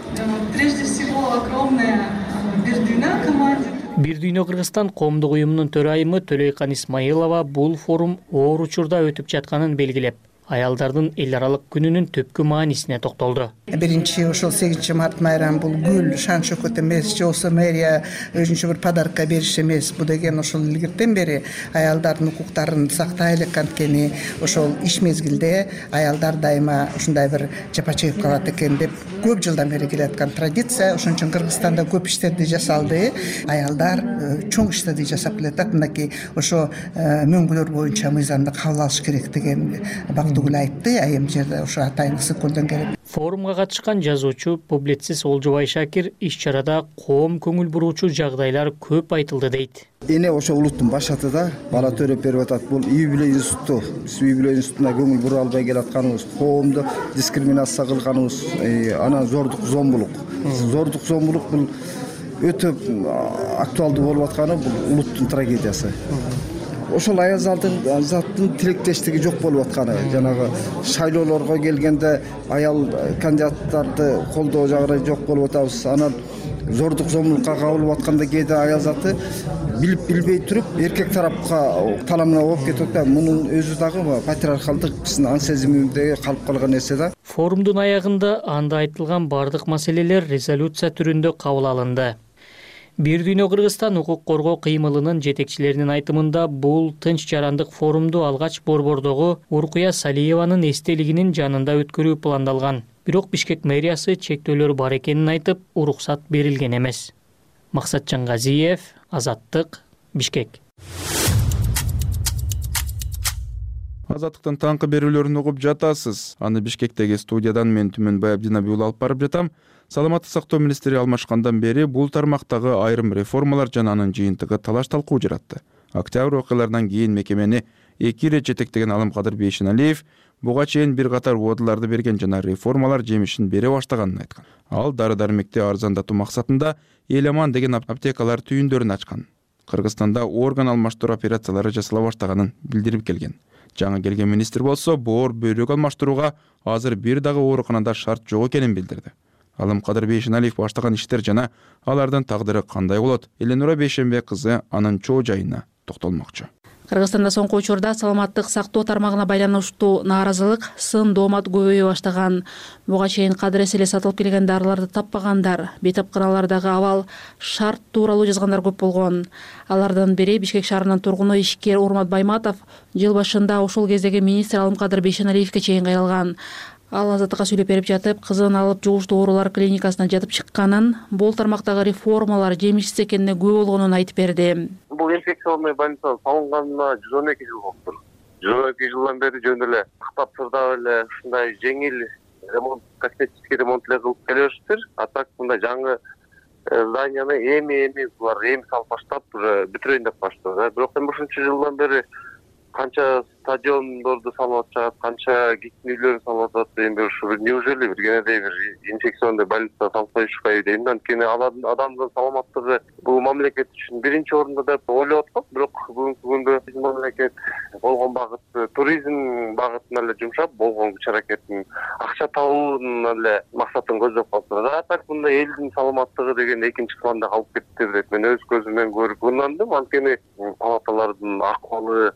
прежде всего огромное Бир-дүйнө команде. Бир-дүйнө Кыргызстан коомдук уюмунун төрайымы Төлөйкан Исмаилова бул форум оор учурда өтүп жатканын белгилеп, аялдардын эл аралык күнүнүн түпкү маанисине токтолду. Биринчи ошол 8 март майрам бул гүл шан шөкөт эмес, же болбосо мэрия өзүнчө бир подарка бериш эмес. Бул деген ошол илгертен бери аялдардын укуктарын сактайлык, анткени ошол иш мезгилде аялдар дайыма ушундай бир жапа чегип калат экен деп көп жылдан бери келаткан традиция. Ошон үчүн Кыргызстанда көп иштерди жасалды. Аялдар чоң иштерди жасап келатат. Мынакей ошо мөңгүлөр боюнча мыйзамды кабыл алыш керек деген Бактыгүл айтты. Айым жерде ошо атайын ысык колдон келип. Форумга катышкан жазуучу, публицист Олжобай Шакир иш-чарада коом көңүл буруучу жагдайлар көп айтылды дейт. Эне ошо улуттун башатыда бала төрөп берип атат. Бул үй-бүлө институту. Биз үй-бүлө институтуна көңүл бура албай келатканыбыз, коомду дискриминация кылганыбыз, анан зордук зомбулук. Зордук зомбулук бул өтө актуалдуу болуп атканы бул улуттун трагедиясы. Ошол аялдардын тилектештиги жок болуп атканы, жанагы шайлоолорго келгенде аял кандидаттарды колдоо жагы жок болуп атабыз. Анан зордук зомбулукка кабылып атканда кээде аял заты билип билбей туруп эркек тарапка таламына болуп кетип атат. Мунун өзү дагы патриархалдык биздин ан сезимибизде калып калган нерсе да. Форумдун аягында анда айтылган бардык маселелер резолюция түрүндө кабыл алынды. Бир-дүйнө Кыргызстан укук коргоо кыймылынын жетекчилеринин айтымында бул тынч жарандык форумду алгач Борбордогу Уркуя Салиеванын эстелигинин жанында өткөрүү пландалган. Бирок Бишкек мэриясы чектөөлөр бар экенин айтып, уруксат берилген эмес. Максатжан Газиев, Азаттык, Бишкек. Азаттыктын таңкы берүүлөрүн угуп жатасыз. Аны Бишкектеги студиядан мен Түмөнбай Абдинабиулы алып барып жатам. Саламаттык сактоо министри алмашкандан бери бул тармактагы айрым реформалар жана анын жыйынтыгы талаш талкуу жаратты. Октябрь окуяларынан кийин мекемени 2 ирет жетектеген Алымкадыр Бейшеналиев буга чейин бир катар убадаларды берген жана реформалар жемишин бере баштаганын айткан. Ал дары-дармекти арзандатуу максатында Эламан деген аптекалар түйүндөрүн ачкан. Кыргызстанда орган алмаштыруу операциялары жасала баштаганын билдирип келген. Жаңы келген министр болсо боор бөйрөк алмаштырууга азыр бир дагы ооруканада шарт жок экенин билдирди. Алымкадыр Бейшеналиев баштаган иштер жана алардын тагдыры кандай болот? Эленура Бейшенбек кызы анын чоо жайына токтолмокчу. Кыргызстанда соңку учурда саламаттык сактоо тармагына байланыштуу нааразылык, сын доомат көбөйө баштаган. Буга чейин кадырес эле сатылып келген дарыларды таппагандар, бейтапканалардагы абал шарт тууралуу жазгандар көп болгон. Алардын бири Бишкек шаарынын тургуну ишкер Урмат Байматов жыл башында ошол кездеги министр Алымкадыр Бейшеналиевке чейин кайрылган. Ал Азаттыкка сүйлөп берип жатып, кызын алып жугуштуу оорулар клиникасына жатып чыкканын, бул тармактагы реформалар жемишсиз экенине күбө болгонун айтып берди. Бул инфекционный больница салынганына 112 жыл болуптур. 112 жылдан бери жөн эле тапсырдап эле ушундай жеңил ремонт, косметический ремонт эле кылып келебиздир. А так мындай жаңы зданияны эми булар эми салып баштап уже бүтүрөйүн деп баштады. Бирок ушунча жылдан бери канча стадиондорду салып атышат, канча кичин үйлөрдү салып атышат дейм, ушу неужели бир кенедей бир инфекционный больница салып коюшпайбы дейм. Анткени адамдын саламаттыгы бул мамлекет үчүн биринчи орунда деп ойлоп аткам. Бирок бүгүнкү күндө биздин мамлекет болгон багыт туризм багытына эле жумшап, болгон күч аракетин акча табуунун эле максатын көздөп калыптыр. А так мындай элдин саламаттыгы деген экинчи планда калып кетти деп мен өз көзүм менен көрүп ынандым. Анткени палаталардын акыбалы,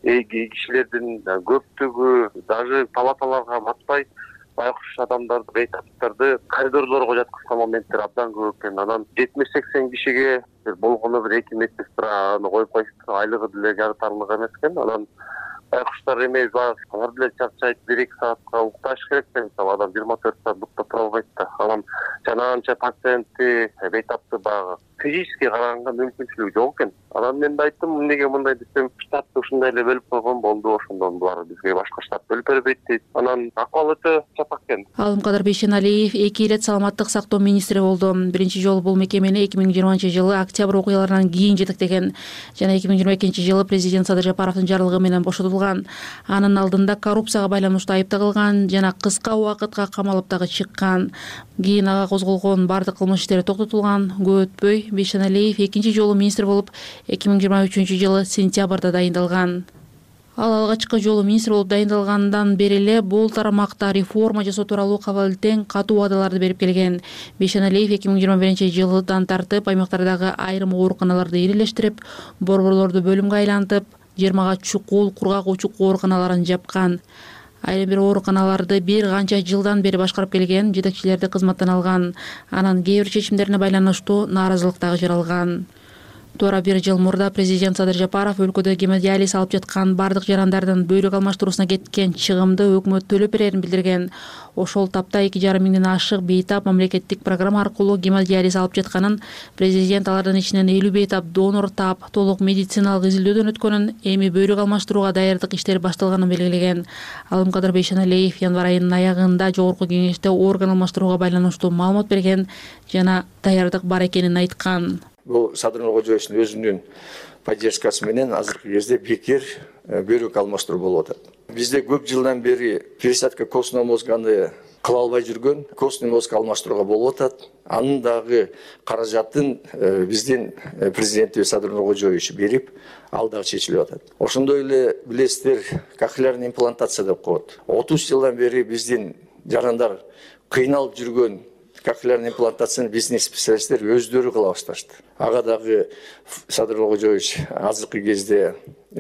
кишилердин көптүгү, даже палаталарга батпай байкуш адамдарды, бейтаптарды коридорлорго жаткызган моменттер абдан көп экен. Анан 70-80 кишиге болгону бир 2 медсестра аны коюп коюшту, айлыгы деле жарытарлык эмес экен. Анан байкуштар эми алар деле чарчайт, 1-2 саатка укташ керек да, мисалы адам 24 саат бутта тура албайт да. Анан жана анча пациентти, бейтапты багы физически караганга мүмкүнчүлүгү жок экен. Анан мен да айттым, эмнеге мындай десем, штатты ушундай эле бөлүп койгон болду, ошондон булар бизге башка штат бөлүп бербейт дейт. Анан акыбал өтө чапак экен. Алымкадыр Бейшеналиев 2 ирет саламаттык сактоо министри болду. Биринчи жолу бул мекемени 2020-жылы октябрь окуяларынан кийин жетектеген жана 2022-жылы президент Садыр Жапаровдун жарлыгы менен бошотулган. Анын алдында коррупцияга байланыштуу айыпталган жана кыска убакытка камалып дагы чыккан. Кийин ага козголгон бардык кылмыш иштери токтотулган. Көп өтпөй Бейшеналиев экинчи жолу министр болуп 2023-жылы сентябрда дайындалган. Ал алгачкы жолу министр болуп дайындалгандан бери эле бул тармакта реформа жасоо тууралуу кабылтең катуу убадаларды берип келген. Бейшеналиев 2021-жылдан тартып аймактардагы айрым ооруканаларды ирелештирип, борборлорду бөлүмгө айлантып, 20 чукул, кургак учук ооруканаларын жапкан. Айрым бир ооруканаларды бир канча жылдан бери башкарып келген, жетекчилерди кызматтан алган. Анан кээ бир чечимдерине байланыштуу нааразылык дагы жаралган. Туура бир жыл мурда президент Садыр Жапаров өлкөдө гемодиализ алып жаткан бардык жарандардын бөйрөк алмаштыруусуна кеткен чыгымды өкмөт төлөп берерин билдирген. Ошол тапта 2,5 миңден ашык бейтап мамлекеттик программа аркылуу гемодиализ алып жатканын, президент алардын ичинен 50 бейтап донор таап, толук медициналык изилдөөдөн өткөнүн, эми бөйрөк алмаштырууга даярдык иштери башталганын белгилеген. Алымкадыр Бейшеналиев январь айынын аягында жогорку кеңеште орган алмаштырууга байланыштуу маалымат берген жана даярдык бар экенин айткан. Бул Садыр Нуркожоевичтин өзүнүн поддержкасы менен азыркы кезде бекер бөйрөк алмаштыруу болуп атат. Бизде көп жылдан бери пересадка костного мозганы кыла албай жүргөн, костный мозг алмаштырууга болуп атат. Анын дагы каражатын биздин президентибиз Садыр Нуркожоевич берип, ал дагы чечилип атат. Ошондой эле билесиздер, кохлеарный имплантация деп коет. 30 жылдан бери биздин жарандар кыйналып жүргөн кохлеарный имплантацияны биздин специалисттер өздөрү кыла башташты. Ага дагы Садыр Нуркожоевич азыркы кезде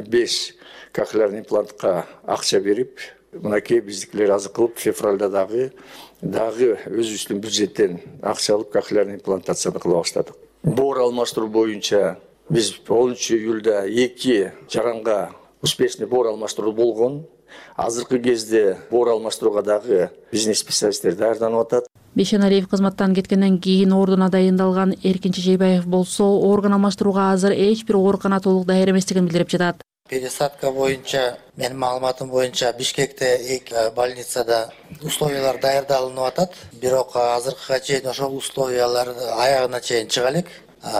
5 кохлеарный имплантка акча берип, мынакей биздикилер азыр кылып февралда дагы өзүбүздүн бюджеттен акча алып кохлеарный имплантацияны кыла баштадык. Боор алмаштыруу боюнча биз 10 июлда 2 жаранга успешный боор алмаштыруу болгон. Азыркы кезде боор алмаштырууга дагы бизнес специалисттер даярданып атат. Бейшеналиев кызматтан кеткенден кийин ордуна дайындалган Эркин Чечейбаев болсо орган алмаштырууга азыр эч бир оорукана толук даяр эместигин билдирип жатат. Пересадка боюнча, менин маалыматым боюнча Бишкекте эки больницада условиялар даярдалынып атат. Бирок азыркыга чейин ошол условиялар аягына чейин чыга элек.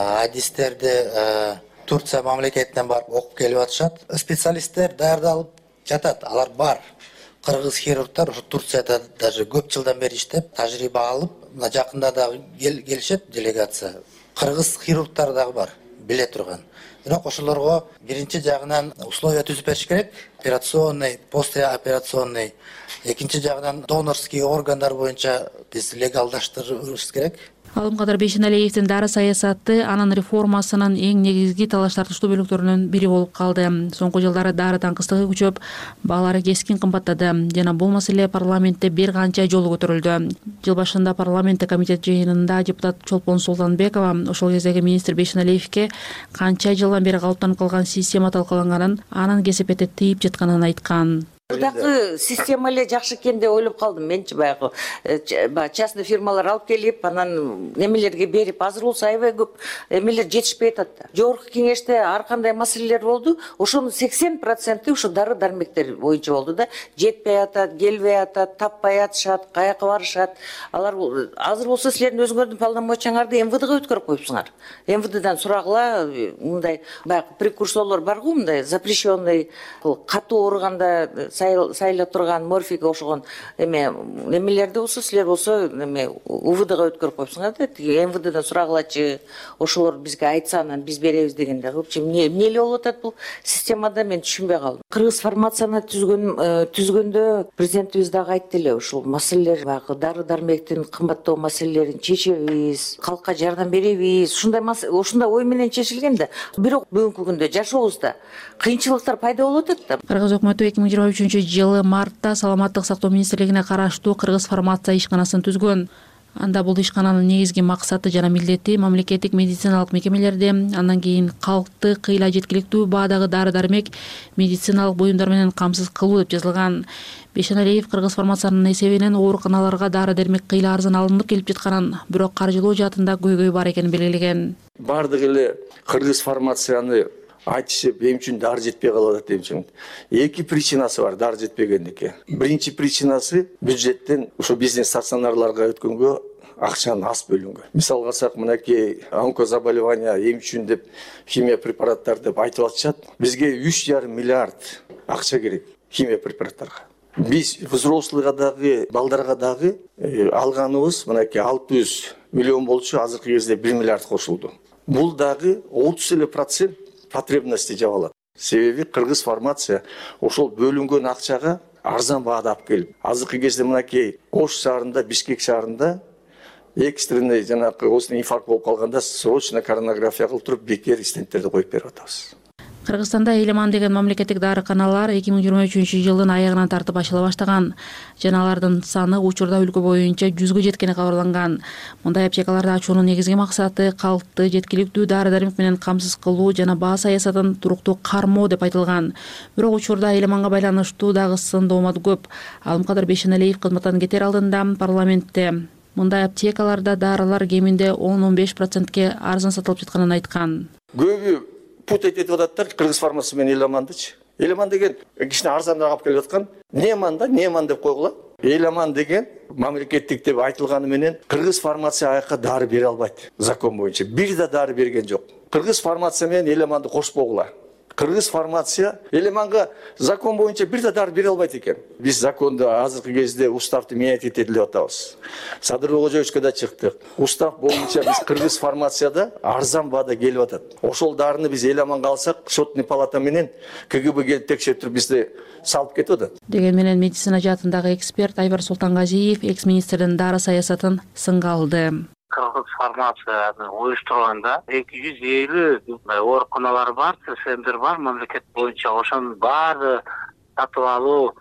Адистерди Турция мамлекетинен барып окуп келип атышат. Специалисттер даярдалып жатат, алар бар. Кыргыз хирургтар ушу Турцияда даже көп жылдан бери иштеп, тажрыйба алып, мына жакында дагы келишет делегация. Кыргыз хирургтар дагы бар, биле турган. Бирок ошолорго биринчи жагынан условия түзүп бериш керек. Операционный, послеоперационный. Экинчи жагынан донорский органдар боюнча биз легалдаштырышыбыз керек. Алым кадыр Бейшеналиевдин дары саясаты анын реформасынын эң негизги талаш тартыштуу бөлүктөрүнүн бири болуп калды. Соңку жылдары дары таңкыстыгы күчөп, баалары кескин кымбаттады. Жана бул маселе парламентте бир канча жолу көтөрүлдү. Жыл башында парламентте комитет жыйынында депутат Чолпон Султанбекова ошол кездеги министр Бейшеналиевке канча жылдан бери калыптанып калган система талкаланганын, анын кесепетти тийип жатканын айткан. Мурдакы система эле жакшы экен деп ойлоп калдым менчи. Баягы частный фирмалар алып келип, анан немелерге берип, азыр болсо аябай көп эмелер жетишпей атат да. Жогорку кеңеште ар кандай маселелер болду, ошонун 80% ушу дары дармектер боюнча болду да. Жетпей атат, келбей атат, таппай атышат, каяка барышат. Алар азыр болсо силердин өзүңөрдүн полномочияңарды МВДга өткөрүп коюпсуңар. МВДдан сурагыла, мындай баягы прекурсорлор бар го, мындай запрещенный, катуу ооруганда сайла турган морфиге окшогон немелерди болсо силер болсо УВДга өткөрүп коюпсуңар да. МВДдан сурагылачы, ошолор бизге айтса анан биз беребиз дегенде. В общем, эмне эле болуп атат бул системада, мен түшүнбөй калдым. Кыргыз фармацияны түзгөндө президентибиз дагы айтты эле, ушул маселелер, баягы дары дармектин кымбаттоо маселелерин чечебиз, калкка жардам беребиз. Ушундай ой менен чечилген да. Бирок бүгүнкү күндө жашообузда кыйынчылыктар пайда болуп атат да. Кыргыз өкмөтү 2023 жылы мартта Саламаттык сактоо министрлигине караштуу Кыргыз фармация ишканасын түзгөн. Анда бул ишкананын негизги максаты жана милдети мамлекеттик медициналык мекемелерде, андан кийин калкты кыйла жеткиликтүү баадагы дары-дармек медициналык буюмдар менен камсыз кылуу деп жазылган. Бейшеналиев Кыргыз фармациянын эсебинен ооруканаларга дары-дармек кыйла арзан алынып келип жатканын, бирок каржылоо жаатында көйгөй бар экенин белгилеген. Бардыгы эле Кыргыз фармацияны айтышып, эми үчүн дары жетпей калып атат эми үчүн. Эки причинасы бар дары жетпегендики. Биринчи причинасы бюджеттен ошо бизнес стационарларга өткөнгө акчанын аз бөлүнгөн. Мисалга алсак, мынакей онкозаболевания эми үчүн деп химия препараттар деп айтып атышат. Бизге 3,5 миллиард акча керек химия препараттарга. Биз взрослыйга дагы, балдарга дагы алганыбыз мынакей 600 миллион болчу, азыркы кезде 1 миллиард кошулду. Бул дагы 30% потребности жабылат. Себеби Кыргыз фармация ошол бөлүнгөн акчага арзан баада алып келип, азыркы кезде мынакей Ош шаарында, Бишкек шаарында экстренный жанагы осындай инфаркт болуп калганда срочно коронография кылып туруп бекер стенттерди коюп берип атабыз. Кыргызстанда Элеман деген мамлекеттик дарыканалар 2023 жылдын аягынан тартып ачыла баштаган. Жана алардын саны учурда өлкө боюнча 100гө жеткени кабарланган. Мындай аптекаларды ачуунун негизги максаты калкты жеткиликтүү дары-дармек менен камсыз кылуу жана баа саясатын туруктуу кармоо деп айтылган. Бирок учурда Элеманга байланыштуу дагы сын доомат көп. Алым кадыр Бейшеналиев кызматтан кетер алдында парламентте мындай аптекаларда дарылар кеминде 10-15%ке арзан сатылып жатканын айткан. Көбү путать этип ататтар Кыргыз фармация менен Элемандычы. Элеман деген кичине арзаныраак алып келип аткан. Неман деп койгула. Элеман деген мамлекеттик деп айтылганы менен Кыргыз фармация аяка дары бере албайт. Закон боюнча бир да дары берген жок. Кыргыз фармация менен Элеманды кошпогула. Кыргыз фармация Элеманга закон боюнча бир да дары бере албайт экен. Биз законду азыркы кезде уставды менять этели деп атабыз. Садыр Кожоевичке да чыктык. Устав боюнча биз Кыргыз фармацияда арзан баада келип атат. Ошол дарыны биз Элеманга алсак, счетный палата менен КГБ келип текшерип туруп бизди салып кетип атат. Деген менен медицина жаатындагы эксперт Айбар Султангазиев экс-министрдин дары саясатын сынга алды. Кыргыз фармацияны уюштурганда 250 ооруканалар бар, ССМдер бар, мамлекет боюнча ошонун баары сатып алуу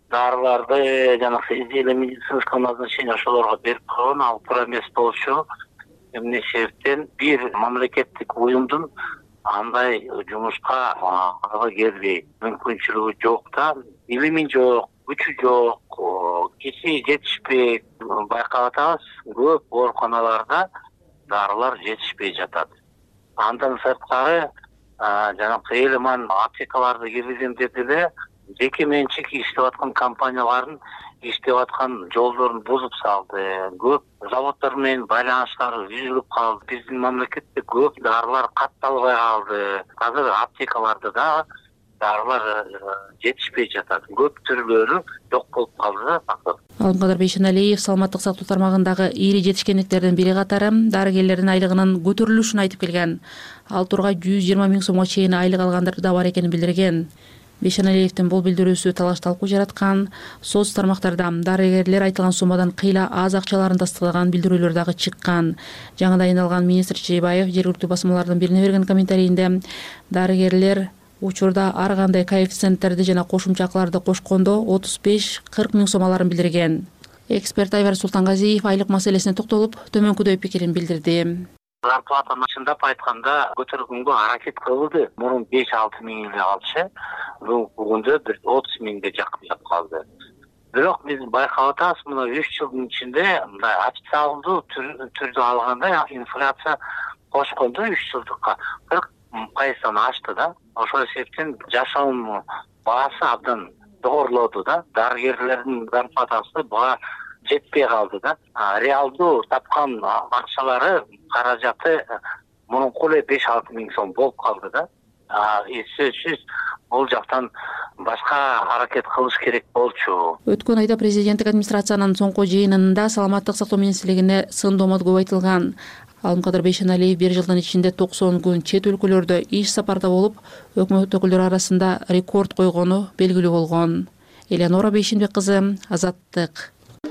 дарыларды жанагы изделие медицинского назначения ошолорго берип койгон, ал туура эмес болчу. Эмне себептен бир мамлекеттик уюмдун андай жумушка ала келбей мүмкүнчүлүгү жок да, илими жок, күчү жок, киши жетишпейт. Байкап атабыз, көп ооруканаларда дарылар жетишпей жатат. Андан сырткары жанагы элеман аптекаларды киргиземдеди деле жеке менчик иштеп аткан компаниялардын иштеп аткан жолдорун бузуп салды. Көп заводдор менен байланыштары үзүлүп калды. Биздин мамлекетте көп дарылар катталбай калды. Азыр аптекаларда да дарылар жетишпей жатат. Көп түрлөрү жок болуп калды да. Алымкадыр Бейшеналиев саламаттык сактоо тармагындагы ири жетишкендиктердин бири катары дарыгерлердин айлыгынын көтөрүлүшүн айтып келген. Ал тургай 120 000 сомго чейин айлык алгандар да бар экенин билдирген. Бейшеналиевдин бул билдирүүсү талаш талкуу жараткан. Соц тармактарда дарыгерлер айтылган суммадан кыйла аз акчаларын тастыглаган билдирүүлөр дагы чыккан. Жаңы дайындалган министр Чейбаев жергиликтүү басмалардын бирине берген комментарийинде дарыгерлер учурда ар кандай коэффициенттерди жана кошумча акыларды кошкондо 35-40 000 сом аларын билдирген. Эксперт Айвар Султангазиев айлык маселесине токтолуп, төмөнкүдөй пикирин билдирди. Зарплатаны чындап айтканда көтөргөнгө аракет кылды. Мурун 5-6 миң эле алчы, бүгүндө 30 миңге жакын калды. Бирок биз байкап атабыз, мына 3 жылдын ичинде мындай официалдуу түрдө алганда инфляция кошкондо 3 жылдыкка 40% ашты да. Ошол эсептен жашоонун баасы абдан жогорулоду да. Дарыгерлердин зарплатасы буга жетпей калды да. Реалдуу тапкан акчалары, каражаты мурунку эле 5-6 миң сом болуп калды да. Сөзсүз бул жактан башка аракет кылыш керек болчу. Өткөн айда президенттик администрациянын соңку жыйынында саламаттык сактоо министрлигине сын-домот көп айтылган. Алымкадыр Бейшеналиев 1 жылдын ичинде 90 күн чет өлкөлөрдө иш сапарда болуп, өкмөт өкүлдөрү арасында рекорд койгону белгилүү болгон. Элеонора Бейшенбек кызы, Азаттык.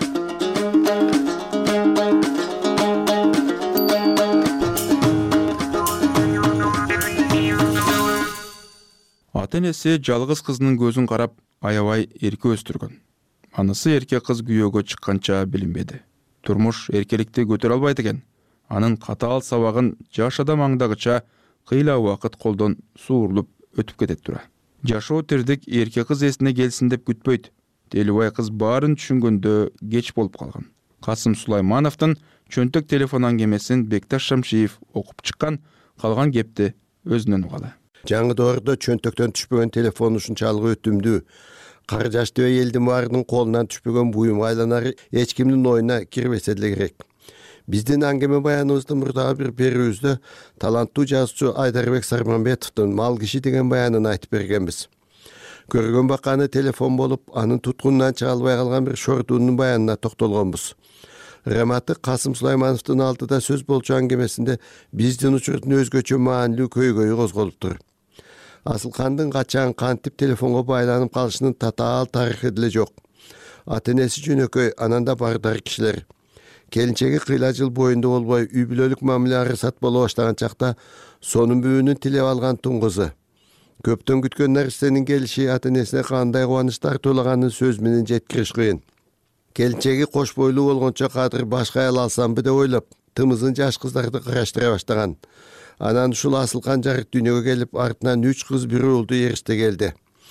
Ата-энеси жалгыз кызынын көзүн карап, аябай эрке өстүргөн. Анысы эрке кыз күйөөгө чыкканча билинбеди. Турмуш эркеликти көтөрө албайт экен. Анын катаал сабагын жаш адам аңдагыча кыйла убакыт колдон суурулуп өтүп кетет тура. Жашоо тирдик эрке кыз эсине келсин деп күтпөйт. Телебай кыз баарын түшүнгөндө кеч болуп калган. Касым Сулаймановдун чөнтөк телефон аңгемесин Бекташ Шамшиев окуп чыккан, калган кепти өзүнөн угалы. Жаңы доордо чөнтөктөн түшпөгөн телефон ушунчалык өтүмдүү. Кары жаштуу элдин баарынын колунан түшпөгөн буюмга айланары эч кимдин оюна кирбесе деле керек. Биздин аңгеме баяныбыздын мурдагы бир берүүбүздө таланттуу жазуучу Айдарбек Сарманбетовдун Мал киши деген баянын айтып бергенбиз. Көргөн баканы телефон болуп, анын туткунунан чыга албай калган бир шортуунун баянына токтолгонбуз. Рематы Касым Сулаймановдун алдыда сөз болчу аңгемесинде биздин учурдун өзгөчө маанилүү көйгөйү козголуптур. Асылкандын качан кантип телефонго байланып калышынын татаал тарыхы деле жок. Ата-энеси жөнөкөй, ананда бардар кишилер. Келинчеги кыйла жыл боюнда болбой үй бүлөлүк мамиле арысат боло баштаган чакта сонун бүбүнүн тилеп алган тун кызы. Көптөн күткөн нерсенин келиши ата-энесине кандай кубаныч тартуулаганын сөз менен жеткириш кыйын. Келинчеги кош бойлуу болгончо кадыр башка аял алсамбы деп ойлоп, тымызын жаш кыздарды караштыра баштаган. Анан ушул Асылкан жарык дүйнөгө келип, артынан 3 кыз бир уулду эриште келди.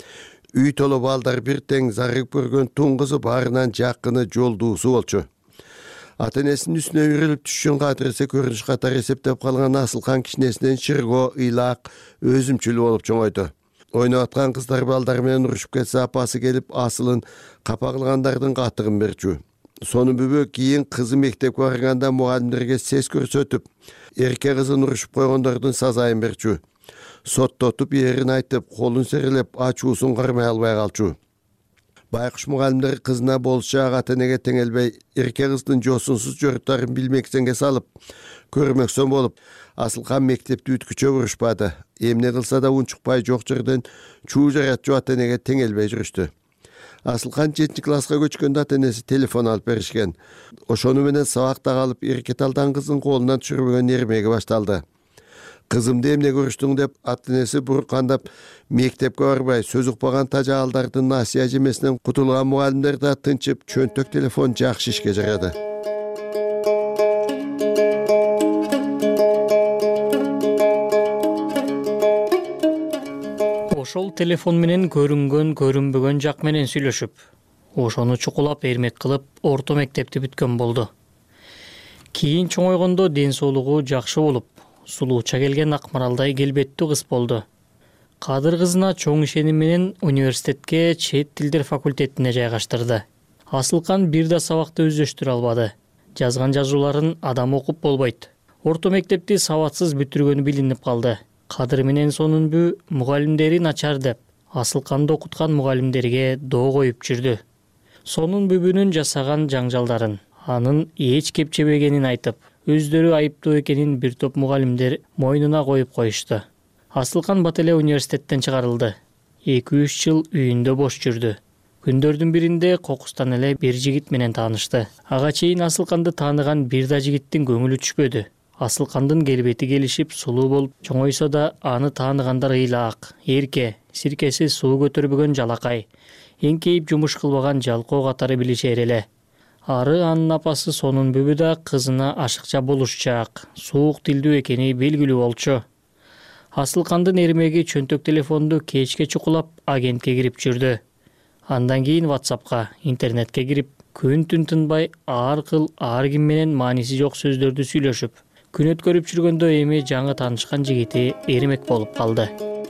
Үй толо балдар бир тең зарыгып көргөн тун кызы баарынан жакыны жолдуусу болчу. Ата-энесинин үстүнө үйрөлүп түшүшүн кадыресе көрүнүш катары эсептеп калган Асылкан кичинесинен шырго, ыйлак, өзүмчүл болуп чоңойду. Ойноп аткан кыздар балдар менен урушуп кетсе апасы келип асылын капа кылгандардын катыгын берчү. Сонун бүбө кийин кызы мектепке барганда мугалимдерге сес көрсөтүп, эрке кызын урушуп койгондордун сазайын берчү. Соттотуп эрин айтып, колун серелеп, ачуусун кармай албай калчу. Байкуш мугалимдер кызына болчак ата-энеге теңелбей, эрке кыздын жосунсуз жорттарын билмексенге салып, көрмөксөн болуп, Асылкан мектепти бүткүчө урушпады. Эмне кылса да унчукпай жок жерден чуу жаратчу ата-энеге теңелбей жүрүштү. Асылкан 7 класска көчкөндө ата-энеси телефон алып беришкен. Ошону менен сабакта калып, эрке талдан кыздын колунан түшүрбөгөн эрмеги башталды. Кызымды эмне көрүштүң деп ата-энеси буркандап мектепке барбай, сөз укпаган тажаалдардын насыя жемесинен кутулган мугалимдер да тынчып, чөнтөк телефон жакшы ишке жарады. ошол телефон менен көрүнгөн көрүнбөгөн жак менен сүйлөшүп, ошону чукулап эрмек кылып орто мектепти бүткөн болду. Кийин чоңойгондо ден соолугу жакшы болуп, сулууча келген Акмаралдай келбеттүү кыз болду. Кадыр кызына чоң ишеним менен университетке чет тилдер факультетине жайгаштырды. Асылкан бир да сабакты өздөштүрө албады. Жазган жазууларын адам окуп болбойт. Орто мектепти сабатсыз бүтүргөнү билинип калды. Кадыр менен Сонунбү мугалимдери начар деп, Асылканды окуткан мугалимдерге доо коюп жүрдү. Сонунбүбүнүн жасаган жаңжалдарын, анын эч кепчебегенин айтып, өздөрү айыптуу экенин бир топ мугалимдер мойнуна коюп коюшту. Асылкан бат эле университеттен чыгарылды. 2-3 жыл үйүндө бош жүрдү. Күндөрдүн биринде кокустан эле бир жигит менен таанышты. Ага чейин Асылканды тааныган бир да жигиттин көңүлү түшпөдү. Асылкандын келбети келишип сулуу болуп чоңойсо да аны тааныгандар ыйлаак, эрке, сиркеси суу көтөрбөгөн жалакай, эңкейип жумуш кылбаган жалкоо катары билишер эле. Ары анын апасы Сонунбүбү да кызына ашыкча болушчаак, суук тилдүү экени белгилүү болчу. Асылкандын эрмеги чөнтөк телефонду кечке чукулап агентке кирип жүрдү. Андан кийин WhatsAppка, интернетке кирип, күн-түн тынбай ар кыл ар ким менен мааниси жок сөздөрдү сүйлөшүп, күн өткөрүп жүргөндө эми жаңы таанышкан жигити эрмек болуп калды.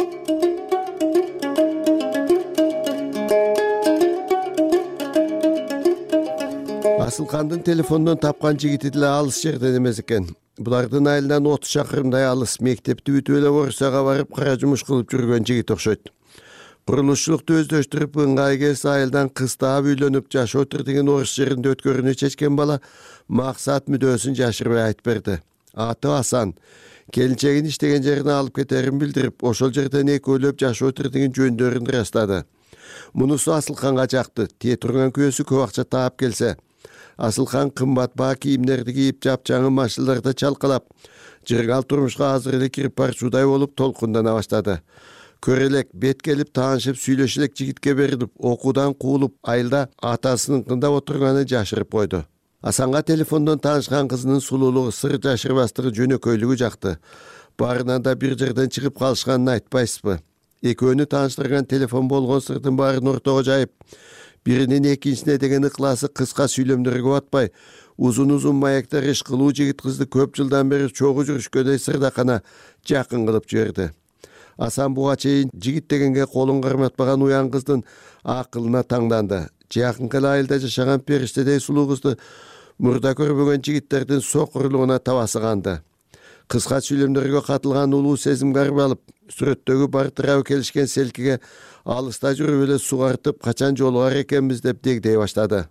Асылкандын телефондон тапкан жигити деле алыс жерден эмес экен. Булардын айылынан 30 шакырымдай алыс мектепти бүтүп эле Орусияга барып кара жумуш кылып жүргөн жигит окшойт. Курулушчулукту өздөштүрүп ыңгай келсе айылдан кыз таап үйлөнүп жашоо тирдигин орус жеринде өткөрүүнү чечкен бала максат мүдөөсүн жашырбай айтып берди. Аты Асан. Келинчегин иштеген жерине алып кетерин билдирип, ошол жерден экөөлөп жашоо тирдигин жөндөрүн ырастады. Мунусу Асылканга жакты. Тие турган күйөөсү көп акча таап келсе, Асылкан кымбат баа кийимдерди кийип, жапжаңы машиналарда чалкалап, жыргал турмушка азыр эле кирип барчуудай болуп толкундана баштады. Көр элек, бет келип таанышып сүйлөшө элек жигитке берилип, окуудан куулуп, айылда атасыныкында отурганын жашырып койду. Асанга телефондон таанышкан кызынын сулуулугу, сыр жашырбастыгы, жөнөкөйлүгү жакты. Барынан да бир жерден чыгып калышканын айтпайсызбы? Экөөнү тааныштырган телефон болгон сырдын баарын ортого жайып, биринин экинчисине деген ыкласы кыска сүйлөмдөргө батпай, узун маектер иш кылуу жигит кызды көп жылдан бери чогуу жүрүшкөндөй сырдакана жакын кылып жиберди. Асан буга чейин жигит дегенге колун карматпаган уян кыздын акылына таңданды. Жакынкы айылда жашаган периштедей сулуу кызды мурда көрбөгөн жигиттердин сокурлугуна табасы канды. Кыска сүйлөмдөргө катылган улуу сезим карып алып, сүрөттөгү бартырабы келишкен селкиге алыста жүрүп эле сугартып, качан жолугар экенбиз деп дегдей баштады.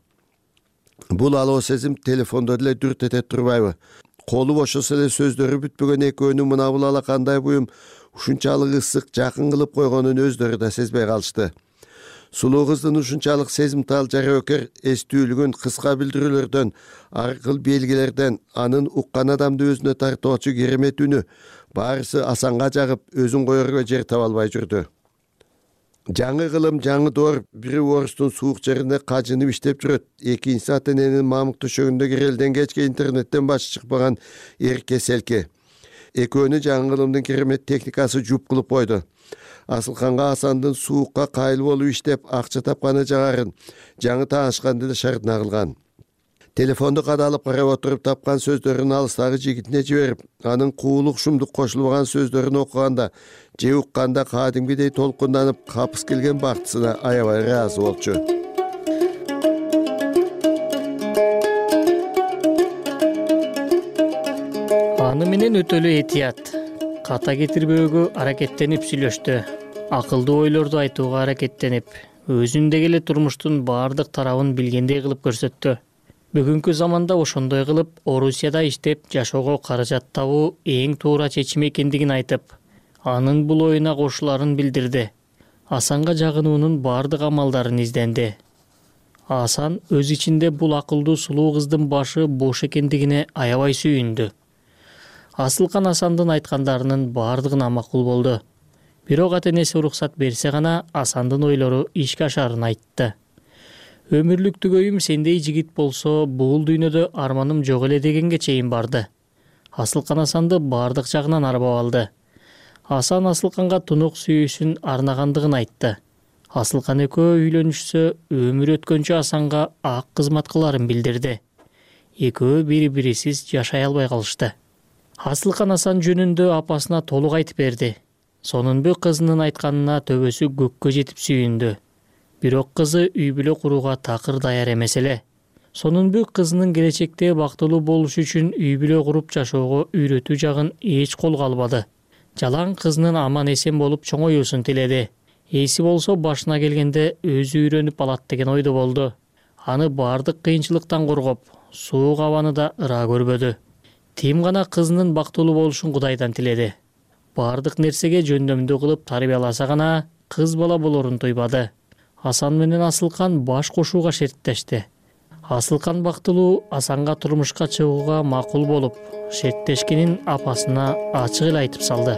Бул алоо сезим телефондо деле дүрт эте турбайбы? Колу бошосо эле сөздөрү бүтпөгөн экөөнүн мына бул алакандай буюм ушунчалык ысык, жакын кылып койгонун өздөрү да сезбей калышты. Сулуу кыздын ушунчалык сезимтал жарөкөр эстүүлүгүн кыска билдирүүлөрдөн, ар кыл белгилерден, анын уккан адамды өзүнө тартуучу керемет үнү баарысы Асанга жагып, өзүн коерго жер таба албай жүрдү. Жаңы кылым, жаңы доор, бири Орустун суук жеринде кажынып иштеп жүрөт, экинчиси ата-эненин мамык төшөгүндө кирелден кечке интернеттен башы чыкпаган эрке селке. Экөөнү жаңы кылымдын керемет техникасы жуп кылып койду. Асылканга Асандын суукка кайыл болуп иштеп, акча тапканы жагарын, жаңы таанышканды да шартына кылган. Телефонду кадалып карап отуруп тапкан сөздөрүн алыстагы жигитине жиберип, анын куулук шумдук кошулбаган сөздөрүн окуганда, же укканда кадимгидей толкунданып, капыс келген бактысына аябай ыраазы болчу. Аны менен өтө эле этият, ката кетирбөөгө аракеттенип сүйлөштү. Акылдуу ойлорду айтууга аракеттенип, өзүндөгү эле турмуштун баардык тарабын билгендей кылып көрсөттү. Бүгүнкү заманда ошондой кылып, Орусияда иштеп, жашоого каражат табуу эң туура чечим экендигин айтып, анын бул оюна кошуларын билдирди. Асанга жагынуунун баардык амалдарын изденди. Асан өз ичинде бул акылдуу сулуу кыздын башы бош экендигине аябай сүйүндү. Асылкан Асандын айткандарынын баардыгына макул болду. Бирок ата-энеси уруксат берсе гана Асандын ойлору ишке ашарын айтты. Өмүрлүк түгөйүм сендей жигит болсо, бул дүйнөдө арманым жок эле дегенге чейин барды. Асылкан Асанды баардык жагынан арбап алды. Асан Асылканга тунук сүйүүсүн арнагандыгын айтты. Асылкан экөө үйлөнүшсө өмүр өткөнчө Асанга ак кызмат кыларын билдирди. Экөө бири-бирисиз жашай албай калышты. Асылкан Асан жөнүндө апасына толук айтып берди. Сонунбү кызынын айтканына төбөсү көккө жетип сүйүндү. Бирок кызы үй бүлө курууга такыр даяр эмес эле. Сонунбү кызынын келечекте бактылуу болушу үчүн үй бүлө куруп жашоого үйрөтүү жагын эч колго албады. Жалаң кызынын аман эсен болуп чоңоюусун тиледи. Эси болсо башына келгенде өзү үйрөнүп алат деген ойдо болду. Аны бардык кыйынчылыктан коргоп, суук абаны да ыраа көрбөдү. Тим гана кызынын бактылуу болушун Кудайдан тиледи. Бардык нерсеге жөндөмдүү кылып тарбияласа гана кыз бала болорун туйбады. Асан менен Асылкан баш кошууга шерттешти. Асылкан бактылуу Асанга турмушка чыгууга макул болуп, шерттешкенин апасына ачык эле айтып салды.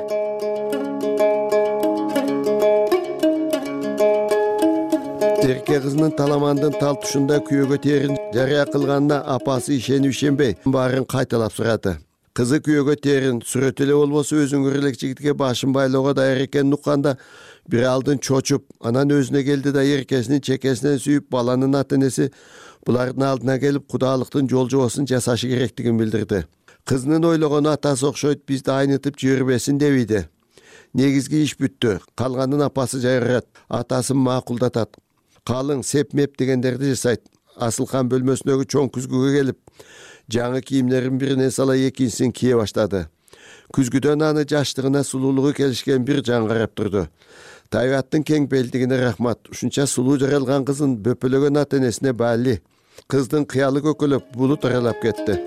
Эрке кызынын таламандын талтушунда күйөөгө терин жарыя кылганына апасы ишенип ишенбей баарын кайталап сурады. Кызы күйөөгө терин сүрөт эле болбосо өзүңөр элек жигитке башын байлоого даяр экенин укканда бир алдын чочуп, анан өзүнө келди да эркесинин чекесинен сүйүп баланын ата энеси булардын алдына келип кудалыктын жол жобосун жасашы керектигин билдирди. Кызынын ойлогону атасы окшойт, бизди айнытып жибербесин дебейди. Негизги иш бүттү. Калганын апасы жайырат, атасын макулдатат. Калың, сеп меп дегендерди жасайт. Асылкан бөлмөсүндөгү чоң күзгүгө келип, жаңы кийимдерин биринен сала экинчисин кие баштады. Күзгүдөн аны жаштыгына сулуулугу келишкен бир жан карап турду. Табиаттын кең белдигине рахмат. Ушунча сулуу жаралган кызын бөпөлөгөн ата энесине баали. Кыздын кыялы көкөлөп булут аралап кетти.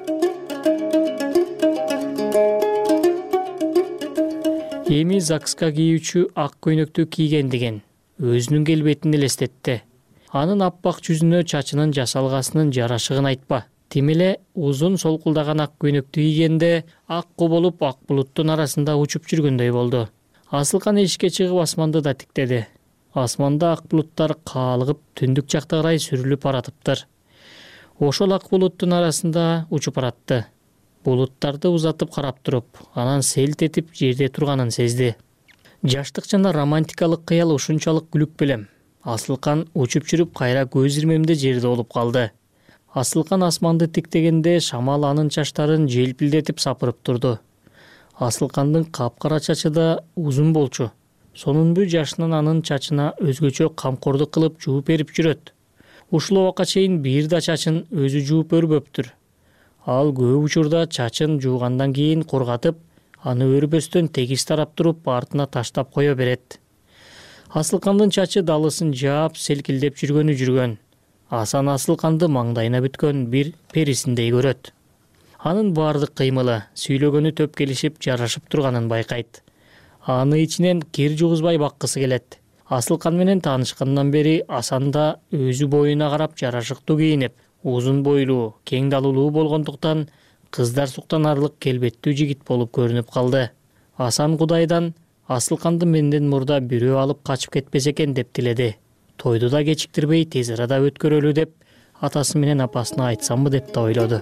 Эми ЗАГСка кийүүчү ак көйнөктү кийгендигин өзүнүн келбетин элестетти. Анын аппак жүзүнө чачынын жасалгасынын жарашыгын айтпа. Тим эле узун солкулдаган ак көйнөктү кийгенде акку болуп ак булуттун арасында учуп жүргөндөй болду. Асылкан эшикке чыгып асманды да тиктеди. Асманда ак булуттар каалыгып түндүк жакка карай сүрүлүп баратыптыр. Ошол ак булуттун арасында учуп баратты. Булуттарды узатып карап туруп, анан селт этип жерде турганын сезди. Жаштык жана романтикалык кыял ушунчалык күлүп белем. Асылкан учуп жүрүп кайра көз ирмемде жерде болуп калды. Асылкан асманды тиктегенде шамал анын чачтарын желпилдетип сапырып турду. Асылкандын капкара чачы да узун болчу. Сонунбү жашынан анын чачына өзгөчө камкордук кылып жууп берип жүрөт. Ушул убакка чейин бир да чачын өзү жууп өрбөптүр. Ал көп учурда чачын жуугандан кийин кургатып, аны өрбөстөн тегиз тарап туруп артына таштап кое берет. Асылкандын чачы далысын жаап селкилдеп жүргөн. Асан Асылканды маңдайына бүткөн бир перисиндей көрөт. Анын бардык кыймылы, сүйлөгөнү төп келишип жарашып турганын байкайт. Аны ичинен кир жугузбай баккысы келет. Асылкан менен таанышкандан бери Асан да өзү боюна карап жарашыктуу кийинип, узун бойлуу, кең далулуу болгондуктан кыздар суктанарлык келбеттүү жигит болуп көрүнүп калды. Асан Кудайдан Асылканды менден мурда бирөө алып качып кетпесе экен деп тиледи. Тойду да кечиктирбей тез арада өткөрөлү деп атасы менен апасына айтсамбы деп да ойлоду.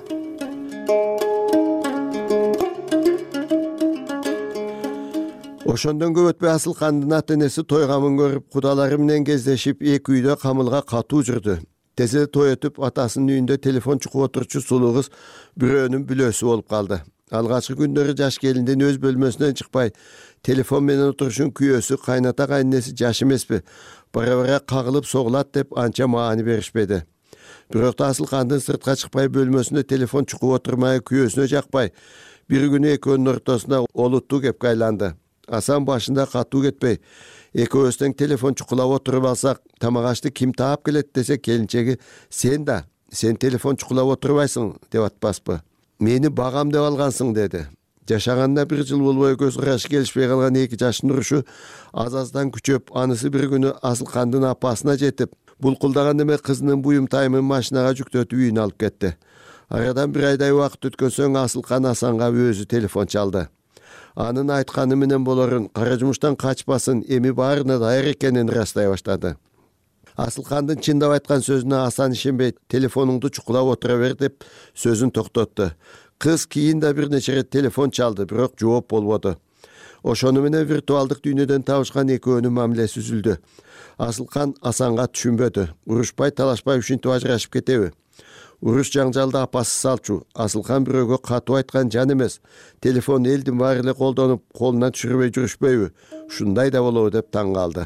Ошондон көп өтпөй Асылкандын ата энеси той камын көрүп, кудалары менен кездешип, эки үйдө камылга катуу жүрдү. Тез эле той өтүп, атасынын үйүндө телефон чукуп отурчу сулуу кыз бирөөнүн бүлөсү болуп калды. Алгачкы күндөрү жаш келиндин өз бөлмөсүнөн чыкпай, телефон менен отурушун күйөөсү, кайната кайненеси жаш эмеспи, бара-бара кагылып согулат деп анча маани беришпеди. Бирок да Асылкандын сыртка чыкпай бөлмөсүндө телефон чукуп отурмай, күйөөсүнө жакпай, бир күнү экөөнүн ортосуна олуттуу кепке айланды. Асан башында катуу кетпей, экөөбүз тең телефон чукулап отуруп алсак, тамак ашты ким таап келет десе, келинчеги сен телефон чукулап отурбайсың деп атпаспы. Мени багам деп алгансың деди. Жашаганына бир жыл болбой көз карашы келишпей калган эки жаштын урушу аз-аздан күчөп, анысы бир күнү Асылкандын апасына жетип, булкулдаган неме кызынын буюм тайымын машинага жүктөтүп үйүнө алып кетти. Арадан бир айдай убакыт өткөн соң Асылкан Асанга өзү телефон чалды. Анын айтканы менен болорун, кара жумуштан качпасын, эми баарына даяр экенин ырастай баштады. Асылкандын чындап айткан сөзүнө Асан ишенбей, телефонуңду чукулап отура бер деп сөзүн токтотту. Кыз кийин да бир нече рет телефон чалды, бирок жооп болбоду. Ошону менен виртуалдык дүйнөдөн табышкан экөөнүн мамилеси үзүлдү. Асылкан Асанга түшүнбөдү. Урушпай, талашпай ушинтип ажырашып кетеби? Уруш жаңжалда апасы салчу. Асылкан бирөөгө катуу айткан жан эмес. Телефон элдин баары эле колдонуп, колунан түшүрбөй жүрүшпөйбү? Ушундай да болобу деп таң калды.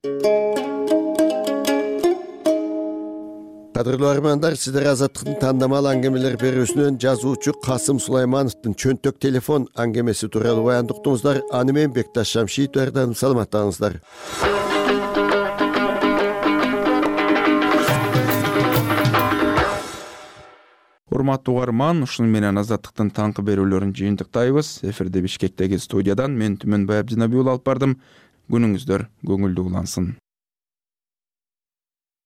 Кадырлуу армандар, сиздер Азаттыктын тандамал аңгемелер берүүсүнөн жазуучу Касым Сулаймановдун чөнтөк телефон аңгемеси тууралуу баянды уктуңуздар. Аны менен Бекташ Шамшиев даярдадым. Саламаттаңыздар. Урматтуу угарман, ушуну менен Азаттыктын таңкы берүүлөрүн жыйынтыктайбыз. Эфирде Бишкектеги студиядан мен Түмөнбай Абдинабиул алып бардым. Күнүңүздөр көңүлдүү улансын.